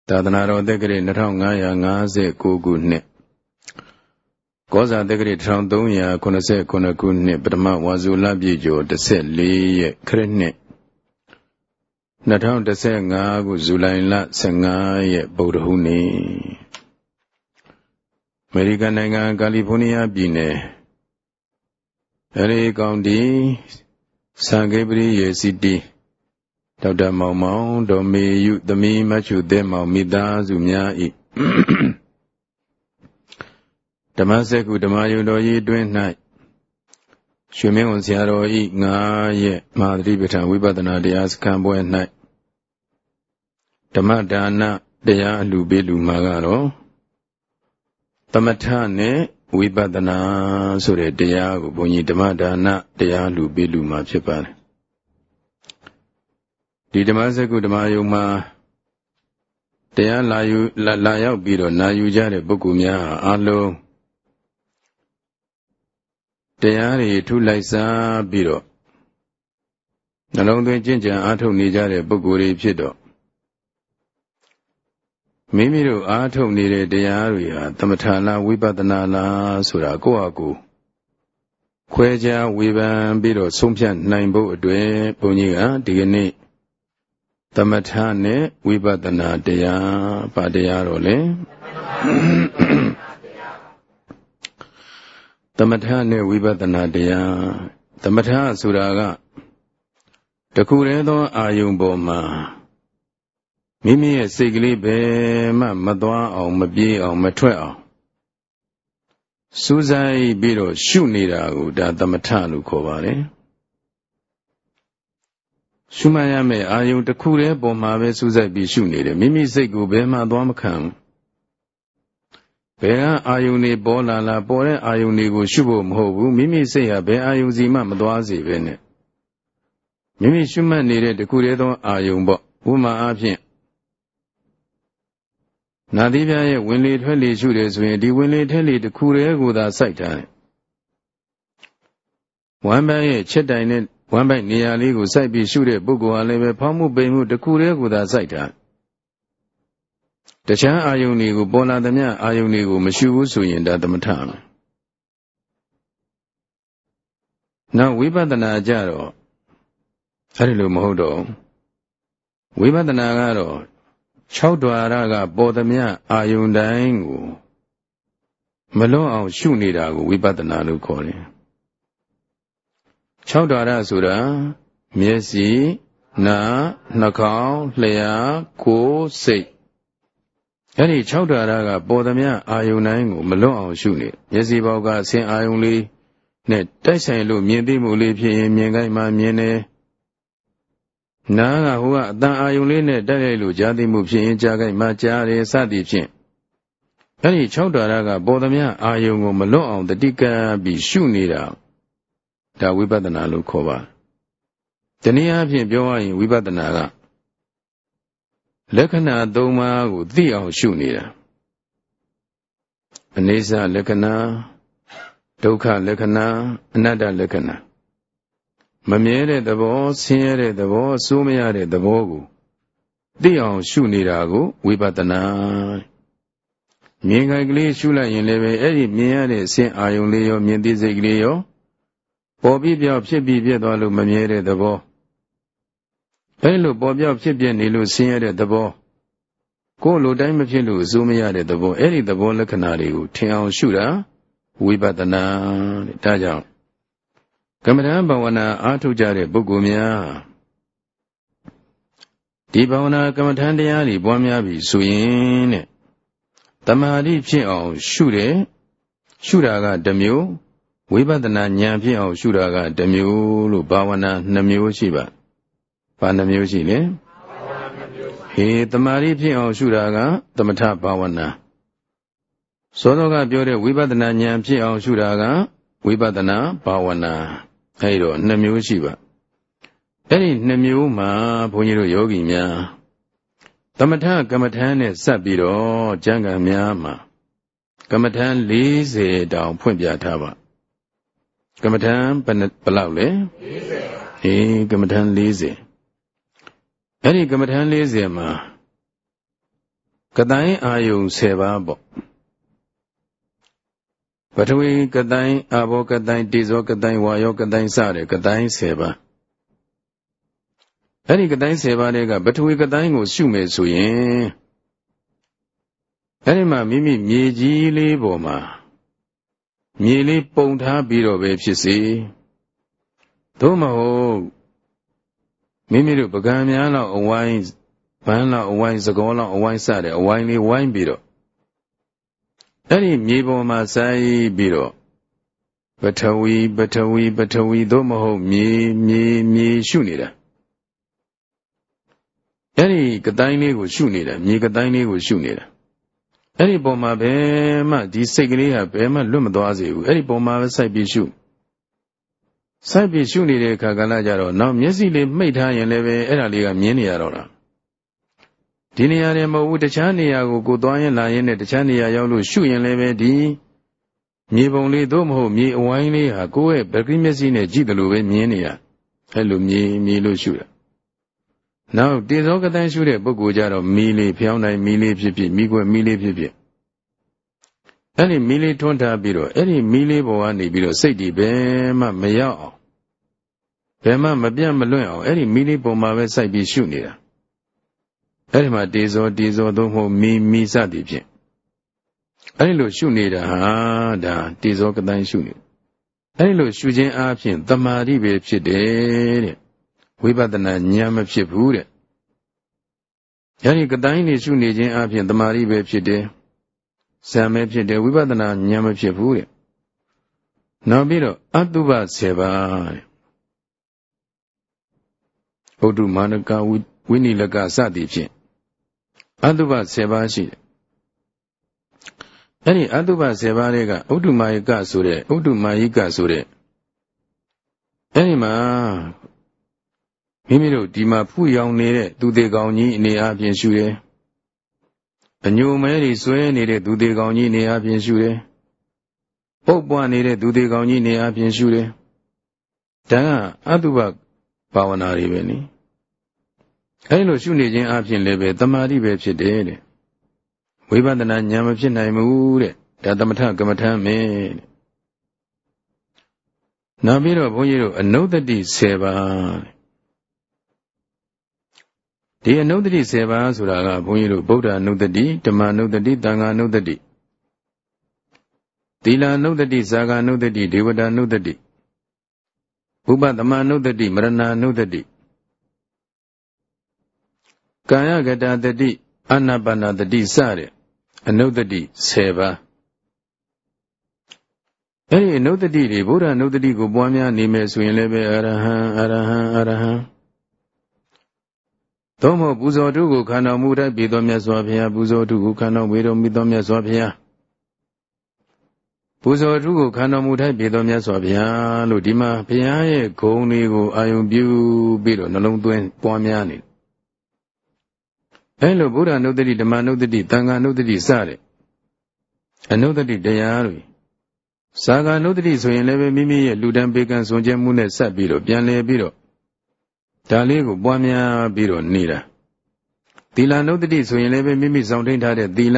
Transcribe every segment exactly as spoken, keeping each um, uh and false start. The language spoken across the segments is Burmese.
သာသနာတော်တက္ကရာနှစ်ထောင်ငါးရာငါးဆယ်ကိုခုနှစ်ကောဇာတက္ကရာတစ်ထောင်သုံးရာခုနှစ်ဆယ်ခုနှစ်ခုနှစ်ပထမဝါဆိုလပြည့်ကျော်တစ်ဆက်လေးရက်ခရစ်နှစ်နှစ်ထောင်တစ်ဆယ်ငါးခုဇူလိုင်လဆယ်ငါးရက်ဗုဒ္ဓဟူးနေ့အမေရိကန်နိုင်ငံကယ်လီဖိုးနီးယားပြည်နယ်အရီကောင်တီဆန်ဂေပရိယေစီတီဒေါက်တာမောင်မောင်ဒေါ်မေယုသမီးမချုသဲမောင်မိသားစုများ၏ဓမ္မစက္ခုဓမ္မယုံတော်ကြီးတွင်၌ရွှေမင်းဝန်ဆရာတော်၏ငါးရက်မဟာသတိပဋ္ဌာန်ဝိပဿနာတရားစခန်းပွဲ၌ဓမ္မဒါနတရားအလှူပေးလူမှာကတော့သမထနဲ့ဝိပဿနာဆိုတဲ့တရားကိုဘုန်းကြီးဓမ္မဒါနတရားအလှူပေးလူမှာဖြစ်ပါတယ်ဒီဓမ္မစက္ခုဓမ္မယုံမှာတရားလာယူလာရောက်ပြီးတော့နာယူကြတဲ့ပုဂ္ဂိုလ်များအားလုံးတရားတွေထုလိုက်စားပြီးတော့နှလုံးသွင်းကျင့်ကြံအားထုတ်နေကြတဲ့ပုဂ္ဂိုလ်တွေဖြစ်တော့မိမိတို့အားထုတ်နေတဲ့တရားတွေဟာသမထလားဝိပဿနာလားဆိုတာကိုယ့်အကူခွဲခြားဝေဖန်ပြီးတော့ဆုံးဖြတ်နိုင်ဖို့အတွက်ဘုန်းကြီးကဒီကနေ့သမထနဲ့ဝိပဿနာတရားဗာတရားတော့လေသမထနဲ့ဝိပဿနာတရားသမထဆိုတာကတခုတည်းသောအာယုံပေါ်မှာမိမိရဲ့စိတ်ကလေးပဲမှမသွားအောင်မပြေးအောင်မထွက်အောင်စူးစိုက်ပြီးတော့ရှုနေတာကိုဒါသမထလို့ခေါ်ပါတယ်ရှုမှတ်ရမယ့်အာယုံတစ်ခုတည်းပေါ်မှာပဲစူးစိုက်ပြီးရှုနေတယ်မိမိစိတ်ကိုဘယ်မှသွားမခံဘယ်ကအာယုန်တွေပေါ်လာလာပေါ်တဲ့အာယုန်တွေကိုရှုဖို့မဟုတ်ဘူးမိမိစိတ်ဟာဘယ်အာယုန်စီမှမသွားစေပဲနဲ့မိမိရှုမှတ်နေတဲ့တခုတည်းသောအာယုန်ပေါ့ဥပမာအားဖြင့်နာသီးပြားရဲ့ဝင်လေထွက်လေရှုတယ်ဆိုရင်ဒီဝင်လေထွက်လေတခုတည်းကိုသာစိုက်ထားတယ်ဝမ်းပန်းရဲ့ချက်တိုင်နဲ့ဝမ်းပိုက်နေရာလေးကိုစိုက်ပြီးရှုတဲ့ပုဂ္ဂိုလ်ဟာလည်းပဲဖောင်းမှုပိန်မှုတခုတည်းကိုသာစိုက်တာတခြားအာယုန်တွေကိုပေါ်လာသမျှအာယုန်တွေကိုမရှုဘူးဆိုရင်ဒါသမထမယ်နောက်ဝိပဿနာကြတော့အဲ့ဒီလိုမဟုတ်တော့ဝိပဿနာကတော့၆ဓာရကပေါ်သမျှအာယုန်တိုင်းကိုမလွတ်အောင်ရှုနေတာကိုဝိပဿနာလို့ခေါ်တယ်၆ဓာရဆိုတာမျက်စိနားနှာခေါင်းလျှာကိုယ်စိတ်အဲ့ဒီ၆ဓာရကပေါ်သမျှအာယုန်တိုင်းကိုမလွတ်အောင်ရှုနေမျက်စိဘောက်ကဆင်းအာယုန်လေးနဲ့တိုက်ဆိုင်လို့မြင်သိမှုလေးဖြစ်ရင်မြင်ခိုင်းမှမြင်တယ်နားကဟိုကအတန်အာယုန်လေးနဲ့တိုက်ရိုက်လို့ကြားသိမှုဖြစ်ရင်ကြားခိုင်းမှကြားတယ်စသည်ဖြင့်အဲ့ဒီ၆ဓာရကပေါ်သမျှအာယုန်ကိုမလွတ်အောင်တတိကံပြီးရှုနေတာဒါဝိပဿနာလို့ခေါ်ပါတနည်းအားဖြင့်ပြောရရင်ဝိပဿနာကလက္ခဏာသုံးပါးကိုသိအောင်ရှုနေတာအနိစ္စလက္ခဏာဒုက္ခလက္ခဏာအနတ္တလက္ခဏာမမြဲတဲ့သဘောဆင်းရဲတဲ့သဘောအဆိုးမရတဲ့သဘောကိုသိအောင်ရှုနေတာကိုဝိပဿနာမြင်ခိုင်ကလေးရှုလိုက်ရင်လည်းပဲအဲ့ဒီမြင်ရတဲ့ဆင်းအာယုံလေးရောမြင်သိစိတ်ကလေးရောပေါ်ပြီးပြောက်ဖြစ်ပြီးပြည့်သွားလို့မမြဲတဲ့သဘောအဲလိုပေါ်ပြောက်ဖြစ်ပြနေလို့ဆင်းရဲတဲ့သဘောကိုယ်လိုတိုင်းမဖြစ်လို့အစိုးမရတဲ့သဘောအဲ့ဒီသဘောလက္ခဏာတွေကိုထင်အောင်ရှုတာဝိပဿနာတဲ့ဒါကြောင့်ကမ္မဋ္ဌာန်းဘာဝနာအားထုတ်ကြတဲ့ပုဂ္ဂိုလ်များဒီဘာဝနာကမ္မဋ္ဌာန်းတရားတွေပွားများပြီဆိုရင်တဲ့တမာတိဖြစ်အောင်ရှုတယ်ရှုတာကတစ်မျိုးဝိပဿနာဉာဏ်ဖြစ်အောင်ရှုတာကတစ်မျိုးလို့ဘာဝနာနှစ်မျိုးရှိပါဘာနှမျိုးရှိလဲဟေတမာတိဖြစ်အောင်ရှုတာကသမထဘာဝနာစောစောကပြောတဲ့ဝိပဿနာဉာဏ်ဖြစ်အောင်ရှုတာကဝိပဿနာဘာဝနာအဲဒီတော့နှစ်မျိုးရှိပါအဲ့ဒီနှစ်မျိုးမှာဘုန်းကြီးတို့ယောဂီများသမထကမ္မထမ်းနဲ့စပ်ပြီးတော့ကျမ်းဂန်များမှာကမ္မထမ်း၄၀တောင်ဖွင့်ပြထားပါကမ္မထမ်းဘယ်လောက်လဲ၄၀အေးကမ္မထမ်း၄၀အဲ့ဒီကမ္မထမ်း၄၀မှာကတိုင်းအာယုံဆယ်ပါးပေါ့ပထဝီကတိုင်းအာဘောကတိုင်းတေဇောကတိုင်းဝါယောကတိုင်းစတဲ့ကတိုင်းဆယ်ပါးအဲ့ဒီကတိုင်းဆယ်ပါးတွေကပထဝီကတိုင်းကိုရှုမယ်ဆိုရင်အဲ့ဒီမှာမိမိမြေကြီးလေးပေါ်မှာမြေလေးပုံထားပြီးတော့ပဲဖြစ်စေသို့မဟုတ်မိမိတို့ပကံများလောက်အဝိုင်းဘန်းလောက်အဝိုင်းစကောလောက်အဝိုင်းစတဲ့အဝိုင်းလေးဝိုင်းပြီးတော့အဲ့ဒီမြေပေါ်မှာစိုက်ပြီးတော့ပထဝီပထဝီပထဝီသို့မဟုတ်မြေမြေမြေရှုနေတာအဲ့ဒီကတိုင်းလေးကိုရှုနေတာမြေကတိုင်းလေးကိုရှုနေတာအဲ့ဒီပုံမှာဘယ်မှဒီစိတ်ကလေးဟာဘယ်မှလွတ်မသွားစေဘူးအဲ့ဒီပုံမှာပဲစိုက်ပြီးရှုစိုက်ပြီးရှုနေတဲ့အခါကလည်းကြတော့နောက်မျက်စိလေးမှိတ်ထားရင်လည်းပဲအဲ့ဒါလေးကမြင်နေရတော့တာဒီနေရာတွေမဟုတ်ဘူးတခြားနေရာကိုကိုသွားရင်လာရင်နဲ့တခြားနေရာရောက်လို့ရှုရင်လည်းပဲဒီမြေပုံလေးသို့မဟုတ်မြေအဝိုင်းလေးဟာကိုယ့်ရဲ့ပဂိမျက်စိနဲ့ကြည့်တယ်လို့ပဲမြင်နေရအဲ့လိုမြေမြေလို့ရှုတာနောက်တေဇောကတိုင်းရှုတဲ့ပုဂ္ဂိုလ်ကြတော့မီလေးဖျောင်းတိုင်းမီလေးဖြစ်ဖြစ်မိကွက်မီလေးဖြစ်ဖြစ်အဲ့ဒီမီလေးထွန်းထားပြီးတော့အဲ့ဒီမီလေးပေါ်ကနေပြီးတော့စိတ်ဒီဘယ်မှမရောက်အောင်ဘယ်မှမပြတ်မလွင့်အောင်အဲ့ဒီမီလေးပေါ်မှာပဲစိုက်ပြီးရှုနေတာအဲ့ဒီမှာတေဇောတေဇောသို့မဟုတ်မီမီစသည်ဖြင့်အဲ့ဒီလိုရှုနေတာဟာဒါတေဇောကတိုင်းရှုနေအဲ့ဒီလိုရှုခြင်းအားဖြင့်တမာတိပဲဖြစ်တယ်တဲ့ဝိပဿနာဉာဏ်မဖြစ်ဘူးတဲ့။အဲဒီကတိုင်းနေရှုနေခြင်းအပြင်တမာရီပဲဖြစ်တယ်။ဇံပဲဖြစ်တယ်ဝိပဿနာဉာဏ်မဖြစ်ဘူးတဲ့။နောက်ပြီးတော့အတုပဆယ်ပါးတဲ့။ဥဒ္ဓမာနကဝိနိလကစသည်ဖြင့်အတုပဆယ်ပါးရှိတယ်။အဲဒီအတုပဆယ်ပါးတွေကဥဒ္ဓမာယကဆိုတဲ့ဥဒ္ဓမာယိကဆိုတဲ့အဲဒီမှာမိမိတို့ဒီမှာဖူးယောင်နေတဲ့သူသေးကောင်ကြီးအနေအချင်းရှုတယ်။အညိုမဲတွေဆွဲနေတဲ့သူသေးကောင်ကြီးအနေအချင်းရှုတယ်။ပုတ်ပွားနေတဲ့သူသေးကောင်ကြီးအနေအချင်းရှုတယ်။ဒါကအတုပဘာဝနာတွေပဲနိ။အဲဒီလိုရှုနေခြင်းအပြင်လည်းပဲတမာတိပဲဖြစ်တယ်တဲ့။ဝိပဿနာဉာဏ်မဖြစ်နိုင်ဘူးတဲ့။ဒါသမထကမ္မထမ်းမယ်တဲ့။နောက်ပြီးတော့ဘုန်းကြီးတို့အနုတ္တိဆယ်ပါးဒီအနုတ္တိဆယ်ပါးဆိုတာကဘုန်းကြီးတို့ဗုဒ္ဓအနုတ္တိဓမ္မအနုတ္တိသံဃာအနုတ္တိသီလအနုတ္တိဇာဂာအနုတ္တိဒေဝတာအနုတ္တိဥပသမအနုတ္တိမရဏအနုတ္တိကာယကတတတိအာနာပါနတတိစတဲ့အနုတ္တိဆယ်ပါးအဲဒီအနုတ္တိတွေဗုဒ္ဓအနုတ္တိကိုပွားများနေမယ်ဆိုရင်လည်းပဲအရဟံအရဟံအရဟံသို့မဟုတ်ပူဇော်တုကိုခန္ဓာမူထိုက်ပြီးသောမြတ်စွာဘုရားပူဇော်တုကိုခန္ဓာဝေတော်မူသောမြတ်စွာဘုရားပူဇော်တုကိုခန္ဓာမူထိုက်ပြီးသောမြတ်စွာဘုရားလို့ဒီမှာဘုရားရဲ့ဂုဏ်တွေကိုအာယုံပြုပြီးတော့နှလုံးသွင်းပွားများနေအဲလိုဗုဒ္ဓအနုတ္တိဓမ္မအနုတ္တိသံဃာအနုတ္တိစတဲ့အနုတ္တိတရားတွေဇာဂာအနုတ္တိဆိုရင်လည်းမိမိရဲ့လူတန်းပေကံစွန့်ကြဲမှုနဲ့ဆက်ပြီးတော့ပြန်လည်ပြီးတော့ဒါလေးကိုပွားများပြီးတော့နေတာသီလနုတ္တိဆိုရင်လည်းပဲမိမိဆောင်ထိန်ထားတဲ့သီလ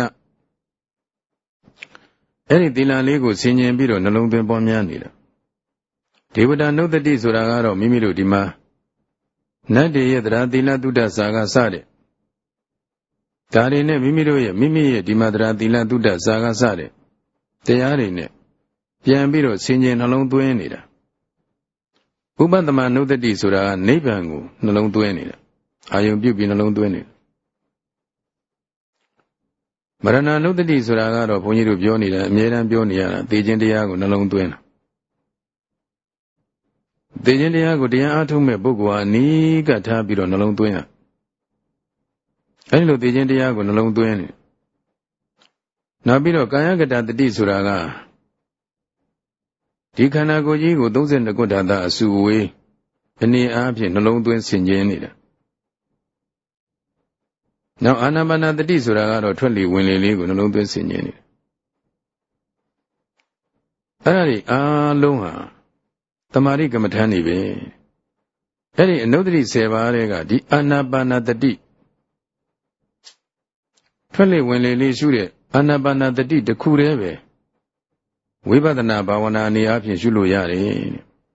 အဲ့ဒီသီလလေးကိုဆင်ញင်ပြီးတော့နှလုံးသွင်းပွားများနေတာဒေဝတာနုတ္တိဆိုတာကတော့မိမိတို့ဒီမှာနတ်တွေရဲ့တရားသီလတုဒ္ဒဇာကစတဲ့ဒါတွေနဲ့မိမိတို့ရဲ့မိမိရဲ့ဒီမှာတရားသီလတုဒ္ဒဇာကစတဲ့တရားတွေနဲ့ပြန်ပြီးတော့ဆင်ញင်နှလုံးသွင်းနေတာဥပသမနုတ္တိဆိုတာကနိဗ္ဗာန်ကိုနှလုံးသွင်းနေတာအာယုံပြုပြီးနှလုံးသွင်းနေတာမရဏနုတ္တိဆိုတာကတော့ဘုန်းကြီးတို့ပြောနေတာအမြဲတမ်းပြောနေရတာသေခြင်းတရားကိုနှလုံးသွင်းတာသေခြင်းတရားကိုတရားအားထုတ်မဲ့ပုဂ္ဂိုလ်ဟာအနီးကပ်ထားပြီးတော့နှလုံးသွင်းရအဲဒီလိုသေခြင်းတရားကိုနှလုံးသွင်းနေနောက်ပြီးတော့ကာယကတတတိဆိုတာကဒီခန္ဓာကိုယ်ကြီးကိုသုံးဆယ်နှစ်ခုဓာတ်အစုဝေးအနေအားဖြင့်နှလုံးသွင်းဆင်ခြင်နေတာနောက်အာနာပါနတတိဆိုတာကတော့ထွက်လေဝင်လေလေးကိုနှလုံးသွင်းဆင်ခြင်နေတယ်အဲ့ဒါတွေအားလုံးဟာတမာရိကမ္မဋ္ဌာန်းတွေပဲအဲ့ဒီအနုတ္တိဆယ်ပါးတွေကဒီအာနာပါနတတိထွက်လေဝင်လေလေးရှုတဲ့အာနာပါနသတိတစ်ခုတည်းပဲဝိပဿနာဘာဝနာအနေအချင်းရှုလို့ရတယ်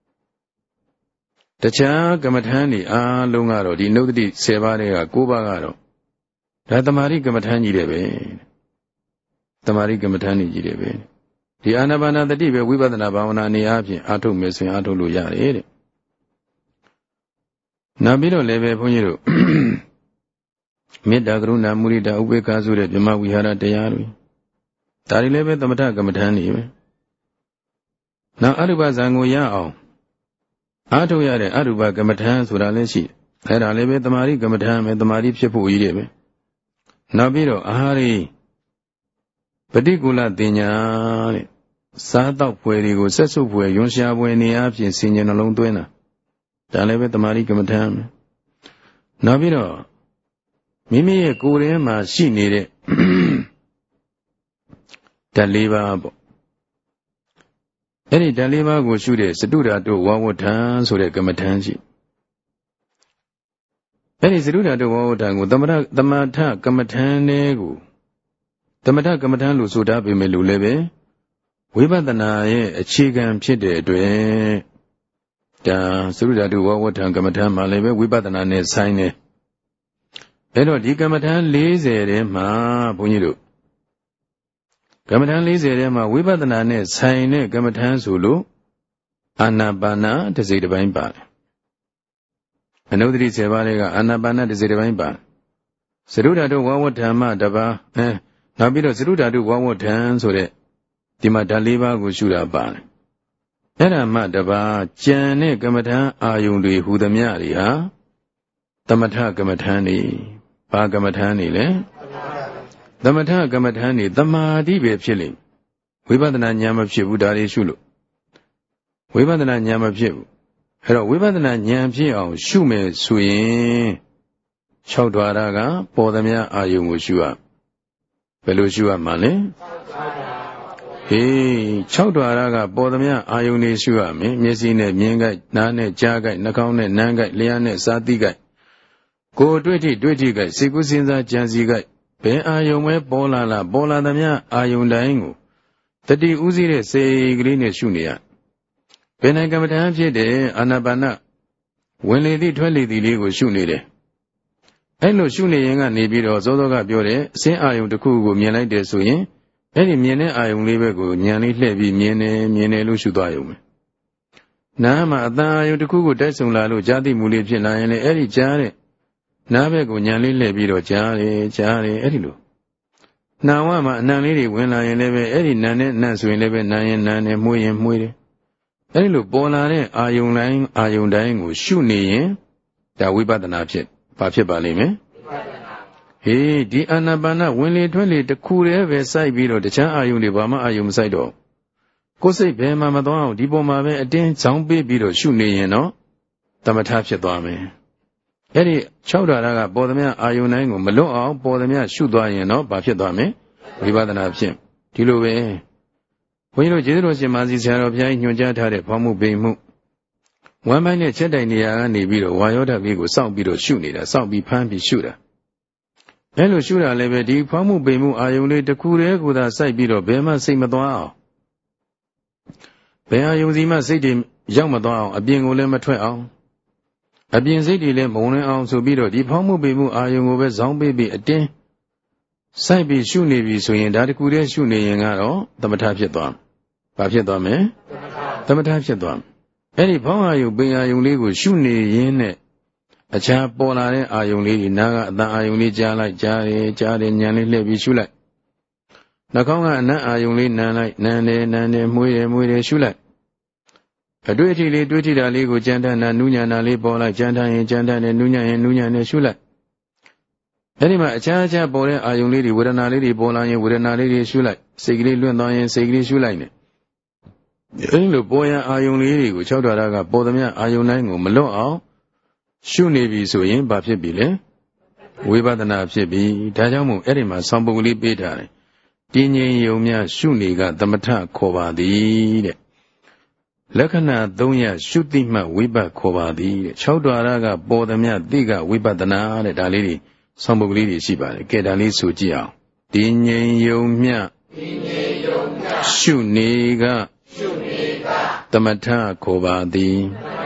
တခြားကမ္မထမ်းတွေအားလုံးကတော့ဒီနှုတ်တိဆယ်ပါးတွေက၉ပါးကတော့ဒါတမာရိကမ္မထမ်းကြီးတယ်ပဲတမာရိကမ္မထမ်းကြီးတယ်ပဲဒီအာနာပါနသတိပဲဝိပဿနာဘာဝနာအနေအချင်းအားထုတ်မယ်ဆိုရင်အားထုတ်လို့ရတယ်တဲ့နောက်ပြီးတော့လည်းပဲဘုန်းကြီးတို့မေတ္တာကရုဏာမုဒိတာဥပေက္ခဆိုတဲ့ဗြဟ္မဝိဟာရတရားတွေဒါတွေလည်းပဲသမထကမ္မထမ်းနေပဲနောက်အရူပဇံကိုရအောင်အားထုတ်ရတဲ့အရူပကမ္မထမ်းဆိုတာလည်းရှိအဲ့ဒါလည်းပဲတမာရိကမ္မထမ်းပဲတမာရိဖြစ်ဖို့ကြီးတယ်ပဲနောက်ပြီးတော့အာဟာရိပฏิကူလတင်ညာတဲ့စားတော့ဖွယ်တွေကိုဆက်စုပ်ဖွယ်ယွန်ရှာဖွယ်နေအပြင်စင်ကြယ်နှလုံးသွင်းတာဒါလည်းပဲတမာရိကမ္မထမ်းပဲနောက်ပြီးတော့မိမိရဲ့ကိုယ်ထဲမှာရှိနေတဲ့ဓာတ်လေးပါးပေါ့အဲ့ဒီဓာတ်လေးပါးကိုရှုတဲ့စတုဓာတုဝါဝဋ္ဌံဆိုတဲ့ကမ္မထမ်းရှိအဲ့ဒီစတုဓာတုဝါဝဋ္ဌံကိုသမထသမထကမ္မထမ်းလေးကိုသမထကမ္မထမ်းလို့ဆိုတာပေမဲ့လို့လည်းပဲဝိပဿနာရဲ့အခြေခံဖြစ်တဲ့အတွက်ဒါစတုဓာတုဝါဝဋ္ဌံကမ္မထမ်းမှာလည်းပဲဝိပဿနာနဲ့ဆိုင်တယ်အဲ့တော့ဒီကမ္မထမ်း၄၀ထဲမှာဘုန်းကြီးတို့ကမ္မထမ်း၄၀ထဲမှာဝိပဿနာနဲ့ဆိုင်တဲ့ကမ္မထမ်းဆိုလို့အာနာပါနတစ်စိတ်တစ်ပိုင်းပါတယ်အနုဒတိဆယ်ပါးတွေကအာနာပါနတစ်စိတ်တစ်ပိုင်းပါစရုဓာတုဝါဝဋ္ဌံမှတပါးအဲနောက်ပြီးတော့စရုဓာတုဝါဝဋ္ဌံဆိုတဲ့ဒီမှာဓာတ်၄ပါးကိုရှုတာပါတယ်အဲ့ဒါမှတပါးကြံတဲ့ကမ္မထမ်းအာယုန်တွေဟူသမျှတွေဟာသမထကမ္မထမ်းတွေဘာကမ္မထမ်းတွေလဲသမထကမ္မထမ်းတွေတမာတိပဲဖြစ်လိမ့်ဝိပဿနာဉာဏ်မဖြစ်ဘူးဒါတွေရှုလို့ဝိပဿနာဉာဏ်မဖြစ်ဘူးအဲ့တော့ဝိပဿနာဉာဏ်ဖြစ်အောင်ရှုမယ်ဆိုရင်၆ဓာရကပေါ်သမျှအာယုံကိုရှုရဘယ်လိုရှုရမှာလဲဟေး၆ဓာရကပေါ်သမျှအာယုံတွေရှုရမယ်မျက်စိနဲ့မြင်ကြိုက်နားနဲ့ကြားကြိုက်နှာခေါင်းနဲ့နမ်းကြိုက်လျှာနဲ့စားသိကြိုက်ကိုယ်တွေ့ထိတွေ့ထိကြိုက်စိတ်ကူးစဉ်းစားကြံစည်ကြိုက်ဘယ်အာယုံပဲပေါ်လာလာပေါ်လာသမျှအာယုံတိုင်းကိုတတိဥစည်းတဲ့စိတ်ကလေးနဲ့ရှုနေရဘယ်နိုင်ကမ္မဋ္ဌာန်းဖြစ်တဲ့အာနာပါနဝင်လေသည့်ထွက်လေသည့်လေးကိုရှုနေတယ်အဲ့လိုရှုနေရင်ကနေပြီးတော့စောစောကပြောတဲ့အစင်းအာယုံတစ်ခုကိုမြင်လိုက်တယ်ဆိုရင်အဲ့ဒီမြင်တဲ့အာယုံလေးဘက်ကိုဉာဏ်လေးလှည့်ပြီးမြင်တယ်မြင်တယ်လို့ရှုသွားရုံပဲနားမှာအတန်အာယုံတစ်ခုကိုတိုက်ဆုံလာလို့ကြားသိမှုလေးဖြစ်လာရင်လည်းအဲ့ဒီကြားတဲ့နားဘက်ကိုဉာဏ်လေးလှည့်ပြီးတော့ကြားတယ်ကြားတယ်အဲ့ဒီလိုနာဝမှာအနံလေးတွေဝင်လာရင်လည်းပဲအဲ့ဒီနံနဲ့နံဆိုရင်လည်းပဲနံရင်နံနဲ့မှုရင်မှုတယ်အဲ့ဒီလိုပေါ်လာတဲ့အာယုံတိုင်းအာယုံတိုင်းကိုရှုနေရင်ဒါဝိပဿနာဖြစ်ဘာဖြစ်ပါလိမ့်မယ်ဟေးဒီအာနာပါနဝင်လေထွက်လေတစ်ခုတည်းပဲစိုက်ပြီးတော့တခြားအာယုံတွေဘာမှအာယုံမစိုက်တော့ကိုယ်စိတ်ဘယ်မှမသွားအောင်ဒီပုံမှာပဲအတင်းချောင်းပေးပြီးတော့ရှုနေရင်တော့သမထဖြစ်သွားမယ်အဲ့ဒီ၆ဓာရကပေါ်သမျှအာယုန်တိုင်းကိုမလွတ်အောင်ပေါ်သမျှရှုသွားရင်တော့ဘာဖြစ်သွားမလဲဝိပဿနာဖြစ်ဒီလိုပဲဘုန်းကြီးတို့ကျေးဇူးတော်ရှင်မာစီဆရာတော်ဘုရားကြီးညွှန်ကြားထားတဲ့ဖောင်းမှုပိန်မှုဝမ်းပိုင်းနဲ့ချက်တိုင်နေရာကနေပြီးတော့ဝါယောဓာတ်လေးကိုစောင့်ပြီးတော့ရှုနေတာစောင့်ပြီးဖမ်းပြီးရှုတာအဲ့လိုရှုတာလည်းပဲဒီဖောင်းမှုပိန်မှုအာယုန်လေးတစ်ခုတည်းကိုသာစိုက်ပြီးတော့ဘယ်မှစိတ်မသွားအောင်ဘယ်အာယုန်စီမှစိတ်တွေရောက်မသွားအောင်အပြင်ကိုလည်းမထွက်အောင်အပြင်စိတ်တွေလည်းမဝင်အောင်ဆိုပြီးတော့ဒီဖောင်းမှုပေမှုအာယုံကိုပဲဇောင်းပေးပြီးအတင်းစိုက်ပြီးရှုနေပြီဆိုရင်ဒါတကူတည်းရှုနေရင်ကတော့သမထဖြစ်သွား။ဘာဖြစ်သွားမလဲ။သမထဖြစ်သွား။အဲ့ဒီဖောင်းအာယုံပင်အာယုံလေးကိုရှုနေရင်းနဲ့အခြားပေါ်လာတဲ့အာယုံလေးဒီနာကအတန်အာယုံလေးကြားလိုက်ကြားတယ်ကြားတယ်ညံလေးလှည့်ပြီးရှုလိုက်။နှာခေါင်းကအနံ့အာယုံလေးနမ်းလိုက်နမ်းတယ်နမ်းတယ်မှုတယ်မှုတယ်ရှုလိုက်အတွေ့အထိလေးတွေ့ထိတာလေးကိုကြမ်းတမ်းတာနူးညံ့တာလေးပေါ်လိုက်ကြမ်းတမ်းရင်ကြမ်းတမ်းတယ်နူးညံ့ရင်နူးညံ့တယ်ရှုလိုက်အဲ့ဒီမှာအခြားအခြားပေါ်တဲ့အာယုံလေးတွေဝေဒနာလေးတွေပေါ်လာရင်ဝေဒနာလေးတွေရှုလိုက်စိတ်ကလေးလွင့်သွားရင်စိတ်ကလေးရှုလိုက်နေအဲ့ဒီလိုပေါ်ရန်အာယုံလေးတွေကို၆ဓာရကပေါ်သမျှအာယုံတိုင်းကိုမလွတ်အောင်ရှုနေပြီဆိုရင်ဘာဖြစ်ပြီလဲဝိပဿနာဖြစ်ပြီဒါကြောင့်မို့အဲ့ဒီမှာဆောင်းပုဂ္ဂလိပေးထားတယ်တင်းငြိမ်ယုံများရှုနေကသမထခေါ်ပါသည်တဲ့လက္ခဏာသုံးရရှုတိမှဝိပတ်ခေါ်ပါသည်တဲ့၆ဓာရကပေါ်သမျှတိကဝိပဿနာတဲ့ဒါလေးတွေဆောင်းပုဂ္ဂလိတွေရှိပါတယ်ကဲဒါလေးဆိုကြည့်အောင်ဒီငြိမ်ယုံမြရှုနေကသမထခေါ်ပါသည်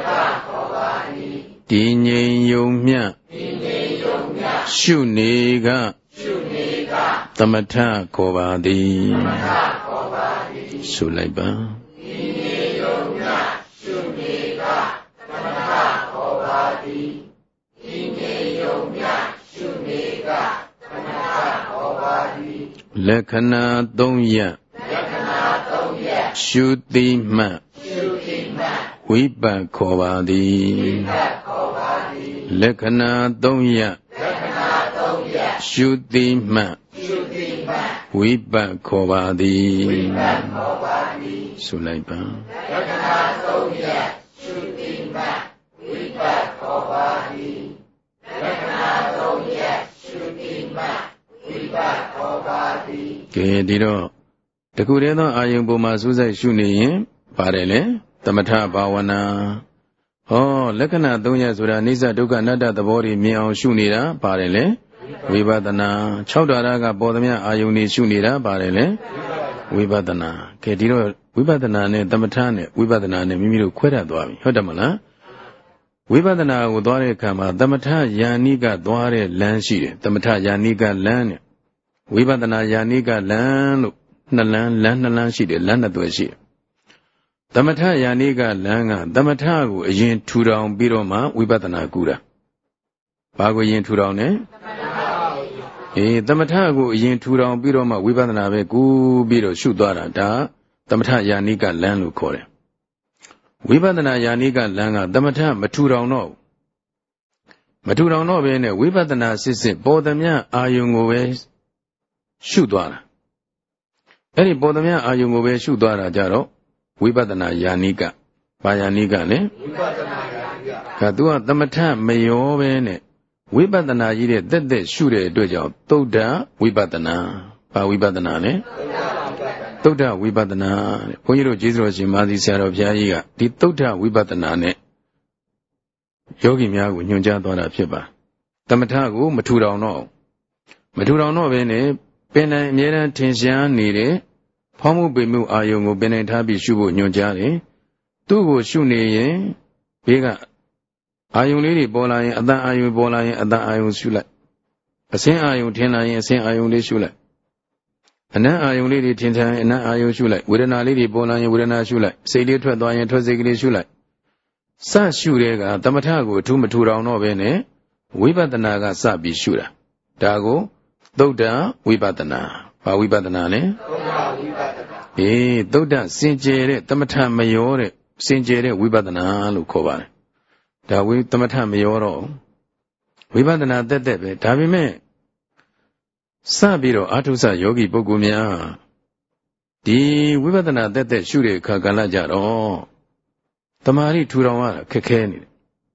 ဒီငြိမ်ယုံမြရှုနေကသမထခေါ်ပါသည်ဆိုလိုက်ပါဒီငြိမ်ယုံမြရှုနေကသမထခေါ်ပါသည်ဒီငြိမ်ယုံမြရှုနေကသမထခေါ်ပါသည်လက္ခဏာသုံးရပ်လက္ခဏာသုံးရပ်ရှုတိမှရှုတိမှဝိပတ်ခေါ်ပါသည်ဝိပတ်ခေါ်ပါသည်လက္ခဏာသုံးရပ်လက္ခဏာသုံးရပ်ရှုတိမှရှုတိမှဝိပတ်ခေါ်ပါသည်ဝိပတ်ခေါ်ပါသည်ဆိုလိုက်ပါလက္ခဏာသုံးရပ်ရှုတိမှဝိပတ်ခေါ်ပါသည်လက္ခဏာသုံးရပ်ရှုတိမှဝိပတ်ခေါ်ပါသည်ကဲဒီတော့တခုတည်းသောအာယုံပုံမှာစူးစိုက်ရှုနေရင်ပါတယ်လေသမထဘာဝနာဟောလက္ခဏာသုံးရပ်ဆိုတာအိစ္ဆဒုက္ခအနတ္တသဘောတွေမြင်အောင်ရှုနေတာပါတယ်လေဝိပဿနာ၆ဓာရကပေါ်သမျှအာယုန်တွေရှုနေတာပါတယ်လေဝိပဿနာကဲဒီတော့ဝိပဿနာနဲ့သမထနဲ့ဝိပဿနာနဲ့မိမိတို့ခွဲတတ်သွားပြီဟုတ်တယ်မလားဝိပဿနာကိုသွားတဲ့အခါမှာသမထယာနိကသွားတဲ့လမ်းရှိတယ်သမထယာနိကလမ်းနဲ့ဝိပဿနာယာနိကလမ်းလို့နှစ်လမ်းလမ်းနှစ်လမ်းရှိတယ်လမ်းနှစ်သွယ်ရှိတယ်သမထယာနိကလမ်းကသမထကိုအရင်ထူထောင်ပြီးတော့မှဝိပဿနာကူတာဘာကိုရင်ထူထောင်လဲအေးသမထကိုအရင်ထူထောင်ပြီးတော့မှဝိပဿနာပဲကူပြီးတော့ရှုသွားတာဒါသမထယာနိကလမ်းလို့ခေါ်တယ်ဝိပဿနာယာနိကလမ်းကသမထမထူထောင်တော့မထူထောင်တော့ဘဲနဲ့ဝိပဿနာစစ်စစ်ပေါ်သမျှအာယုံကိုပဲရှုသွားတာအဲ့ဒီပေါ်သမျှအာယုံကိုပဲရှုသွားတာကြတော့ဝိပဿနာယာနိကဘာယာနိကလဲဝိပဿနာယာနိကကသူကသမထမရောပဲနဲ့ဝိပဿနာကြီးတဲ့တက်တက်ရှုတဲ့အတွက်ကြောင့်သုဒ္ဓဝိပဿနာဘာဝိပဿနာလဲသုဒ္ဓဝိပဿနာတဲ့ဘုန်းကြီးတို့ကျေးဇူးတော်ရှင်မာသီဆရာတော်ဘုရားကြီးကဒီသုဒ္ဓဝိပဿနာနဲ့ယောဂီများကိုညွှန်ကြားသွားတာဖြစ်ပါသမထကိုမထူထောင်တော့မထူထောင်တော့ဘဲနဲ့ပင်တိုင်းအမြဲတမ်းထင်ရှားနေတဲ့ဖောင်းမှုပေမှုအာယုံကိုပင်တိုင်းထားပြီးရှုဖို့ညွှန်ကြားတယ်သူ့ကိုရှုနေရင်ဘေးကအာယုံလေးတွေပေါ်လာရင်အတန်အာယုံပေါ်လာရင်အတန်အာယုံရှုလိုက်အစင်းအာယုံထင်လာရင်အစင်းအာယုံလေးရှုလိုက်အနံ့အာယုံလေးတွေထင်ထန်အနံ့အာယုံရှုလိုက်ဝေဒနာလေးတွေပေါ်လာရင်ဝေဒနာရှုလိုက်စိတ်လေးထွက်သွားရင်ထွက်စိတ်ကလေးရှုလိုက်စရှုတဲ့ကသမထကိုအထူးမထူထောင်တော့ဘဲနဲ့ဝိပဿနာကစပြီးရှုတာဒါကိုသုဒ္ဓဝိပဿနာဘာဝိပဿနာလဲသုဒ္ဓဝိပဿနာအေးသုဒ္ဓစင်ကြယ်တဲ့သမထမရောတဲ့စင်ကြယ်တဲ့ဝိပဿနာလို့ခေါ်ပါတယ်ဒါဝိသမထမရောတော့ဝိပဿနာတက်တက်ပဲဒါပေမဲ့စပြီးတော့အာထုဆယောဂီပုဂ္ဂိုလ်များဒီဝိပဿနာတက်တက်ရှုတဲ့အခါကလည်းကြတော့တမာရီထူထောင်ရတာခက်ခဲနေတယ်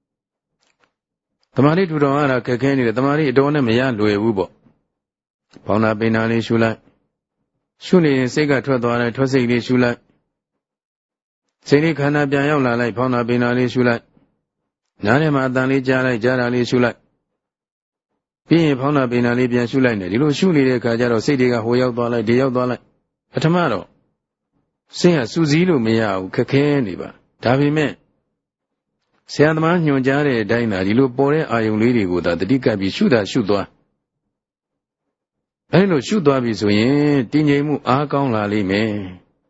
တမာရီထူထောင်ရတာခက်ခဲနေတယ်တမာရီအတော်နဲ့မရလွယ်ဘူးပေါ့ဘောင်းနာပိန်နာလေးရှုလိုက်ရှုနေရင်စိတ်ကထွက်သွားတယ်ထွက်စိတ်လေးရှုလိုက်စိတ်လေးခန္ဓာပြန်ရောက်လာလိုက်ဘောင်းနာပိန်နာလေးရှုလိုက်နားထဲမှာအတန်လေးကြားလိုက်ကြားတာလေးရှုလိုက်ပြီးရင်ဖောင်းနာပိန်နာလေးပြန်ရှုလိုက်နေဒီလိုရှုနေတဲ့အခါကျတော့စိတ်တွေကဟိုရောက်သွားလိုက်ဒီရောက်သွားလိုက်ပထမတော့စိတ်ကစူးစီးလို့မရဘူးခက်ခဲနေပါဒါပေမဲ့ဆရာသမားညွှန်ကြားတဲ့အတိုင်းသာဒီလိုပေါ်တဲ့အာယုံလေးတွေကိုသာတတိကပ်ပြီးရှုတာရှုသွားအဲလိုရှုသွားပြီဆိုရင်တည်ငြိမ်မှုအားကောင်းလာလိမ့်မယ်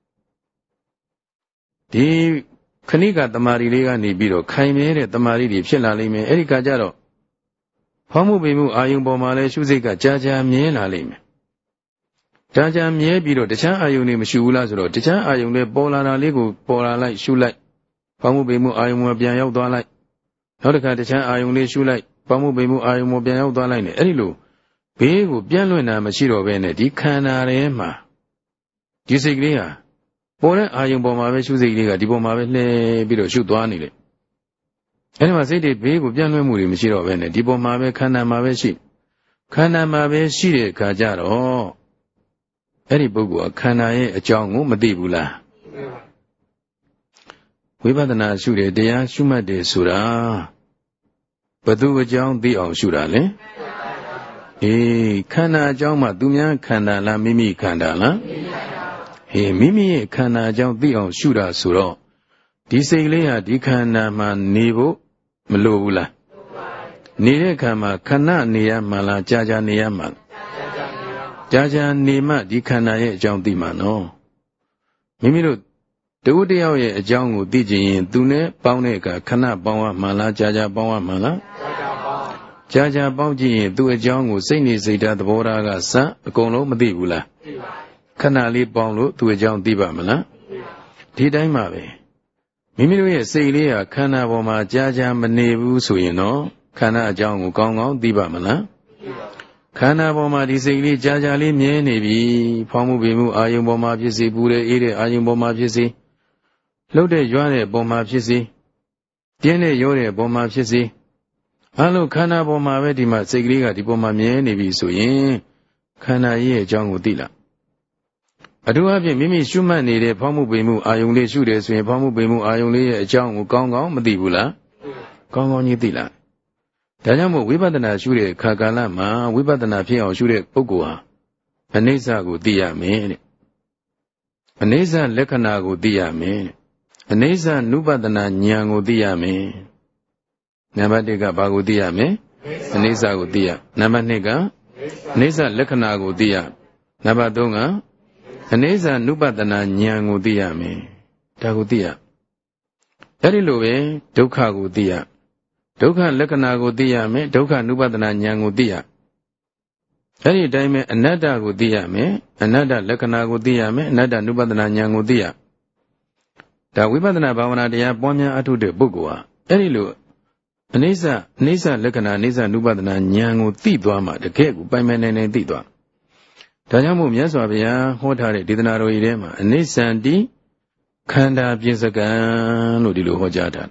ဒီခဏိကတမာရီလေးကနေပြီးတော့ခိုင်မြဲတဲ့တမာရီတွေဖြစ်လာလိမ့်မယ်အဲဒီကကြတော့ဖောင်းမှုပိမှုအာယုံပေါ်မှာလဲရှုစိတ်ကကြာကြာမြဲလာလိမ့်မယ်ကြာကြာမြဲပြီးတော့တခြားအာယုံတွေမရှုဘူးလားဆိုတော့တခြားအာယုံတွေပေါ်လာတာလေးကိုပေါ်လာလိုက်ရှုလိုက်ဖောင်းမှုပိမှုအာယုံမှာပြန်ရောက်သွားလိုက်နောက်တစ်ခါတခြားအာယုံလေးရှုလိုက်ဖောင်းမှုပိမှုအာယုံမှာပြန်ရောက်သွားလိုက်နေအဲဒီလိုဘေးကိုပြန့်လွင့်တာမရှိတော့ဘဲနဲ့ဒီခန္ဓာထဲမှာဒီစိတ်ကလေးဟာပေါ်တဲ့အာယုံပေါ်မှာပဲရှုစိတ်ကလေးကဒီပေါ်မှာပဲလှည့်ပြီးတော့ရှုသွားနေတယ်အဲဒီမှာစိတ်တွေဘေးကိုပြန့်လွင့်မှုတွေမရှိတော့ဘဲနဲ့ဒီပေါ်မှာပဲခန္ဓာမှာပဲရှိခန္ဓာမှာပဲရှိတဲ့အခါကျတော့အဲ့ဒီပုဂ္ဂိုလ်ကခန္ဓာရဲ့အကြောင်းကိုမသိဘူးလားဝိပဿနာရှုတယ်တရားရှုမှတ်တယ်ဆိုတာဘယ်သူအကြောင်းသိအောင်ရှုတာလဲအေးခန္ဓာအကြောင်းမှာသူများခန္ဓာလားမိမိခန္ဓာလားဟေးမိမိရဲ့ခန္ဓာအကြောင်းသိအောင်ရှုတာဆိုတော့ဒီစိတ်ကလေးဟာဒီခန္ဓာမှာနေဖို့မလိုဘူးလားနေတဲ့ခါမှာခဏနေရမှလားကြာကြာနေရမှလားကြာကြာနေမှဒီခန္ဓာရဲ့အကြောင်းသိမှာနော်မိမိတို့တဝတယောက်ရဲ့အကြောင်းကိုသိချင်ရင်သူနဲ့ပေါင်းတဲ့အခါခဏပေါင်းရမှလားကြာကြာပေါင်းရမှလားကြာကြာပေါင်းကြည့်ရင်သူ့အကြောင်းကိုစိတ်နေစိတ်ဓာတ်သဘောထားကစအကုန်လုံးမသိဘူးလားခဏလေးပေါင်းလို့သူ့အကြောင်းသိပါမလားဒီတိုင်းပါပဲမိမိတို့ရဲ့စိတ်လေးဟာခန္ဓာပေါ်မှာကြာကြာမနေဘူးဆိုရင်တော့ခန္ဓာအကြောင်းကိုကောင်းကောင်းသိပါမလားခန္ဓာပေါ်မှာဒီစိတ်လေးကြာကြာလေးမြဲနေပြီဖောင်းမှုပင်မှုအာယုံပေါ်မှာဖြစ်စေပူတဲ့အေးတဲ့အာယုံပေါ်မှာဖြစ်စေလှုပ်တဲ့ရွာတဲ့ပေါ်မှာဖြစ်စေပြင်းတဲ့ရိုးတဲ့ပေါ်မှာဖြစ်စေအလုံးခန္ဓာပေါ်မှာပဲဒီမှာစိတ်ကလေးကဒီပေါ်မှာမြဲနေပြီဆိုရင်ခန္ဓာရဲ့အကြောင်းကိုသိလားအထူးအဖြင့်မိမိရှုမှတ်နေတဲ့ဖောင်းမှုပင်မှုအာယုံလေးရှုတယ်ဆိုရင်ဖောင်းမှုပင်မှုအာယုံလေးရဲ့အကြောင်းကိုကောင်းကောင်းမသိဘူးလားကောင်းကောင်းကြီးသိလားဒါကြောင့်မို့ဝိပဿနာရှုတဲ့ခါကာလမှာဝိပဿနာဖြစ်အောင်ရှုတဲ့ပုဂ္ဂိုလ်ဟာအနိစ္စကိုသိရမယ်တဲ့အနိစ္စလက္ခဏာကိုသိရမယ်တဲ့အနိစ္စနုပဒနာဉာဏ်ကိုသိရမယ်နံပါတ်တစ်ကဘာကိုသိရမလဲအနိစ္စကိုသိရနံပါတ်နှစ်ကအနိစ္စလက္ခဏာကိုသိရနံပါတ်သုံးကအနိစ္စနုပဒနာဉာဏ်ကိုသိရမယ်ဒါကိုသိရအဲ့ဒီလိုပဲဒုက္ခကိုသိရဒုက္ခလက္ခဏာကိုသိရမယ်ဒုက္ခနုပဒနာဉာဏ်ကိုသိရအဲ့ဒီအတိုင်းပဲအနတ္တကိုသိရမယ်အနတ္တလက္ခဏာကိုသိရမယ်အနတ္တနုပဒနာဉာဏ်ကိုသိရဒါဝိပဿနာဘာဝနာတရားပွားများအထုတဲ့ပုဂ္ဂိုလ်ဟာအဲ့ဒီလိုအနိစ္စအနိစ္စလက္ခဏာအနိစ္စနုပဒနာဉာဏ်ကိုသိသွားမှတကယ်ကိုပိုင်ပိုင်နိုင်နိုင်သိသွားဒါကြောင့်မို့မြတ်စွာဘုရားဟောထားတဲ့ဒေသနာတော်ကြီးထဲမှာအနိစ္စံတိခန္ဓာပြစ္ဆကံလို့ဒီလိုဟောကြားထား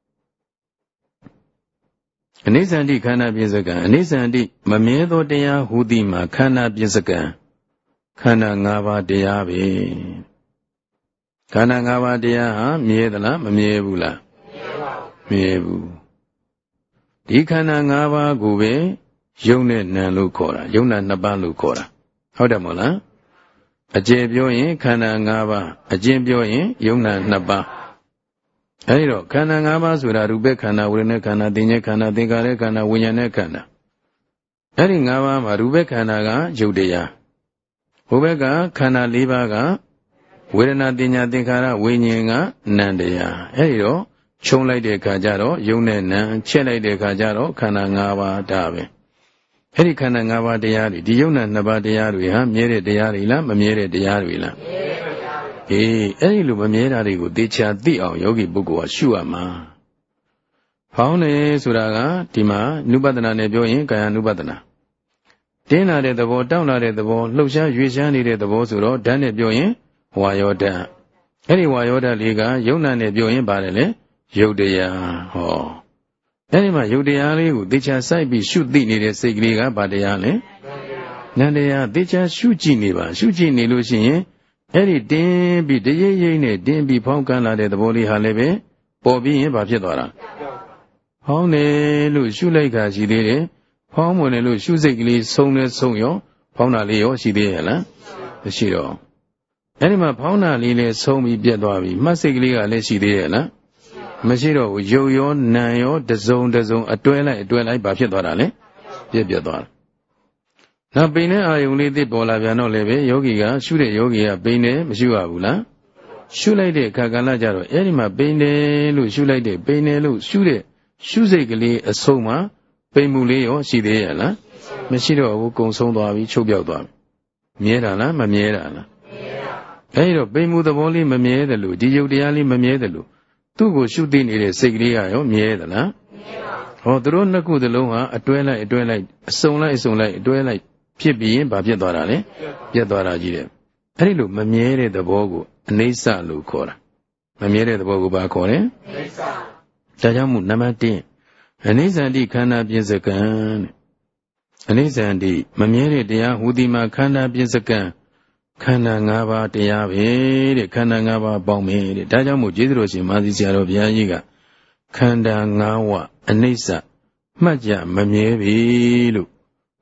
အနိစ္စံတိခန္ဓာပြစ္ဆကံအနိစ္စံတိမမြဲသောတရားဟူသည်မှာခန္ဓာပြစ္ဆကံခန္ဓာ၅ပါးတရားပဲခန္ဓာ၅ပါးတရားဟာမြဲသလားမမြဲဘူးလားမမြဲဘူးဒီခန္ဓာ၅ပါးကိုပဲယုံနဲ့နံလို့ခေါ်တာယုံနာနှစ်ပါးလို့ခေါ်တာဟုတ်တယ်မို့လားအကျေပြောရင်ခန္ဓာ၅ပါးအကျဉ်းပြောရင်ယုံနာနှစ်ပါးအဲဒီတော့ခန္ဓာ၅ပါးဆိုတာရူပခန္ဓာဝေဒနာခန္ဓာသင်္ညေခန္ဓာသင်္ခါရခန္ဓာဝိညာဉ်နဲ့ခန္ဓာအဲဒီ၅ပါးမှာရူပခန္ဓာကယုတ်တရားဟိုဘက်ကခန္ဓာ၄ပါးကဝေဒနာသင်္ညာသင်္ခါရဝိညာဉ်ကနံတရားအဲဒီတော့ခြုံလိုက်တဲ့အခါကျတော့ယုံနဲ့နံချက်လိုက်တဲ့အခါကျတော့ခန္ဓာ၅ပါးဒါပဲအဲ့ဒီခန္ဓာ၅ပါးတရားတွေဒီယုံနာနှစ်ပါးတရားတွေဟာမြဲတဲ့တရားတွေလားမမြဲတဲ့တရားတွေလားမြဲတဲ့တရားတွေအေးအဲ့ဒီလိုမမြဲတာတွေကိုသေချာသိအောင်ယောဂီပုဂ္ဂိုလ်ကရှုရမှာဖောင်းတယ်ဆိုတာကဒီမှာနုပဒနာနဲ့ပြောရင်ကာယ ानु ပဒနာတင်းလာတဲ့သဘောတောင့်လာတဲ့သဘောလှုပ်ရှားရွေ့ရှားနေတဲ့သဘောဆိုတော့ဓာတ်နဲ့ပြောရင်ဝါယောဓာတ်အဲ့ဒီဝါယောဓာတ်လေးကယုံနာနဲ့ပြောရင်ပါတယ်လေယုတ်တရားဟောအဲဒီမှာယုတ်တရားလေးကိုသေချာစိုက်ပြီးရှုသိနေတဲ့စိတ်ကလေးကဘာတရားလဲနန္တရားသေချာရှုကြည့်နေပါရှုကြည့်နေလို့ရှိရင်အဲ့ဒီတင်းပြီးတရိပ်ရိပ်နဲ့တင်းပြီးဖောင်းကန်းလာတဲ့သဘောလေးဟာလည်းပဲပေါ်ပြီးရင်ဘာဖြစ်သွားတာဖောင်းတယ်လို့ရှုလိုက်တာရှိသေးတယ်ဖောင်းမွန်တယ်လို့ရှုစိတ်ကလေးဆုံးလဲဆုံးရောဖောင်းတာလေးရောရှိသေးရဲ့လားမရှိတော့အဲ့ဒီမှာဖောင်းတာလေးလည်းဆုံးပြီးပြတ်သွားပြီမှတ်စိတ်ကလေးကလည်းရှိသေးရဲ့လားမရှိတော့ဘူးရုပ်ရောနာမ်ရောတစုံတစုံအတွဲလိုက်အတွဲလိုက်ဘာဖြစ်သွားတာလဲပြည့်ပြတ်သွားတာနောက်ပိန်တဲ့အာယုံလေးသိပေါ်လာပြန်တော့လည်းပဲယောဂီကရှုတဲ့ယောဂီကပိန်တယ်မရှုရဘူးလားရှုလိုက်တဲ့အခါကလည်းကြတော့အဲ့ဒီမှာပိန်တယ်လို့ရှုလိုက်တဲ့ပိန်တယ်လို့ရှုတဲ့ရှုစိတ်ကလေးအဆုံးမှာပိန်မှုလေးရောရှိသေးရဲ့လားမရှိတော့ဘူးကုံဆုံးသွားပြီချုပ်ပြောက်သွားပြီမြဲတာလားမမြဲတာလားအဲ့ဒီတော့ပိန်မှုသဘောလေးမမြဲတယ်လို့ဒီယုတ်တရားလေးမမြဲတယ်လို့သူ့ကိုရှုသိနေတဲ့စိတ်ကလေးကရောမြဲသလားမြဲပါဟောသူတို့နှစ်ခုသလုံးဟာအတွဲလိုက်အတွဲလိုက်အစုံလိုက်အစုံလိုက်အတွဲလိုက်ဖြစ်ပြီးရင်ဘာဖြစ်သွားတာလဲပြတ်သွားတာကြီးတယ်အဲ့ဒီလိုမမြဲတဲ့သဘောကိုအနိစ္စလို့ခေါ်တာမမြဲတဲ့သဘောကိုဘာခေါ်လဲအနိစ္စဒါကြောင့်မို့နံပါတ်တစ်အနိစ္စတိခန္ဓာပြစ္ဆကံတဲ့အနိစ္စတိမမြဲတဲ့တရားဟူသည်မှာခန္ဓာပြစ္ဆကံခန္ဓာ၅ပါးတရားပဲတဲ့ခန္ဓာ၅ပါးပေါင်းမယ်တဲ့ဒါကြောင့်မို့ကျေးဇူးတော်ရှင်မာသီဆရာတော်ဘုရားကြီးကခန္ဓာ၅ဝအနိစ္စမှတ်ကြမမြဲပြီလို့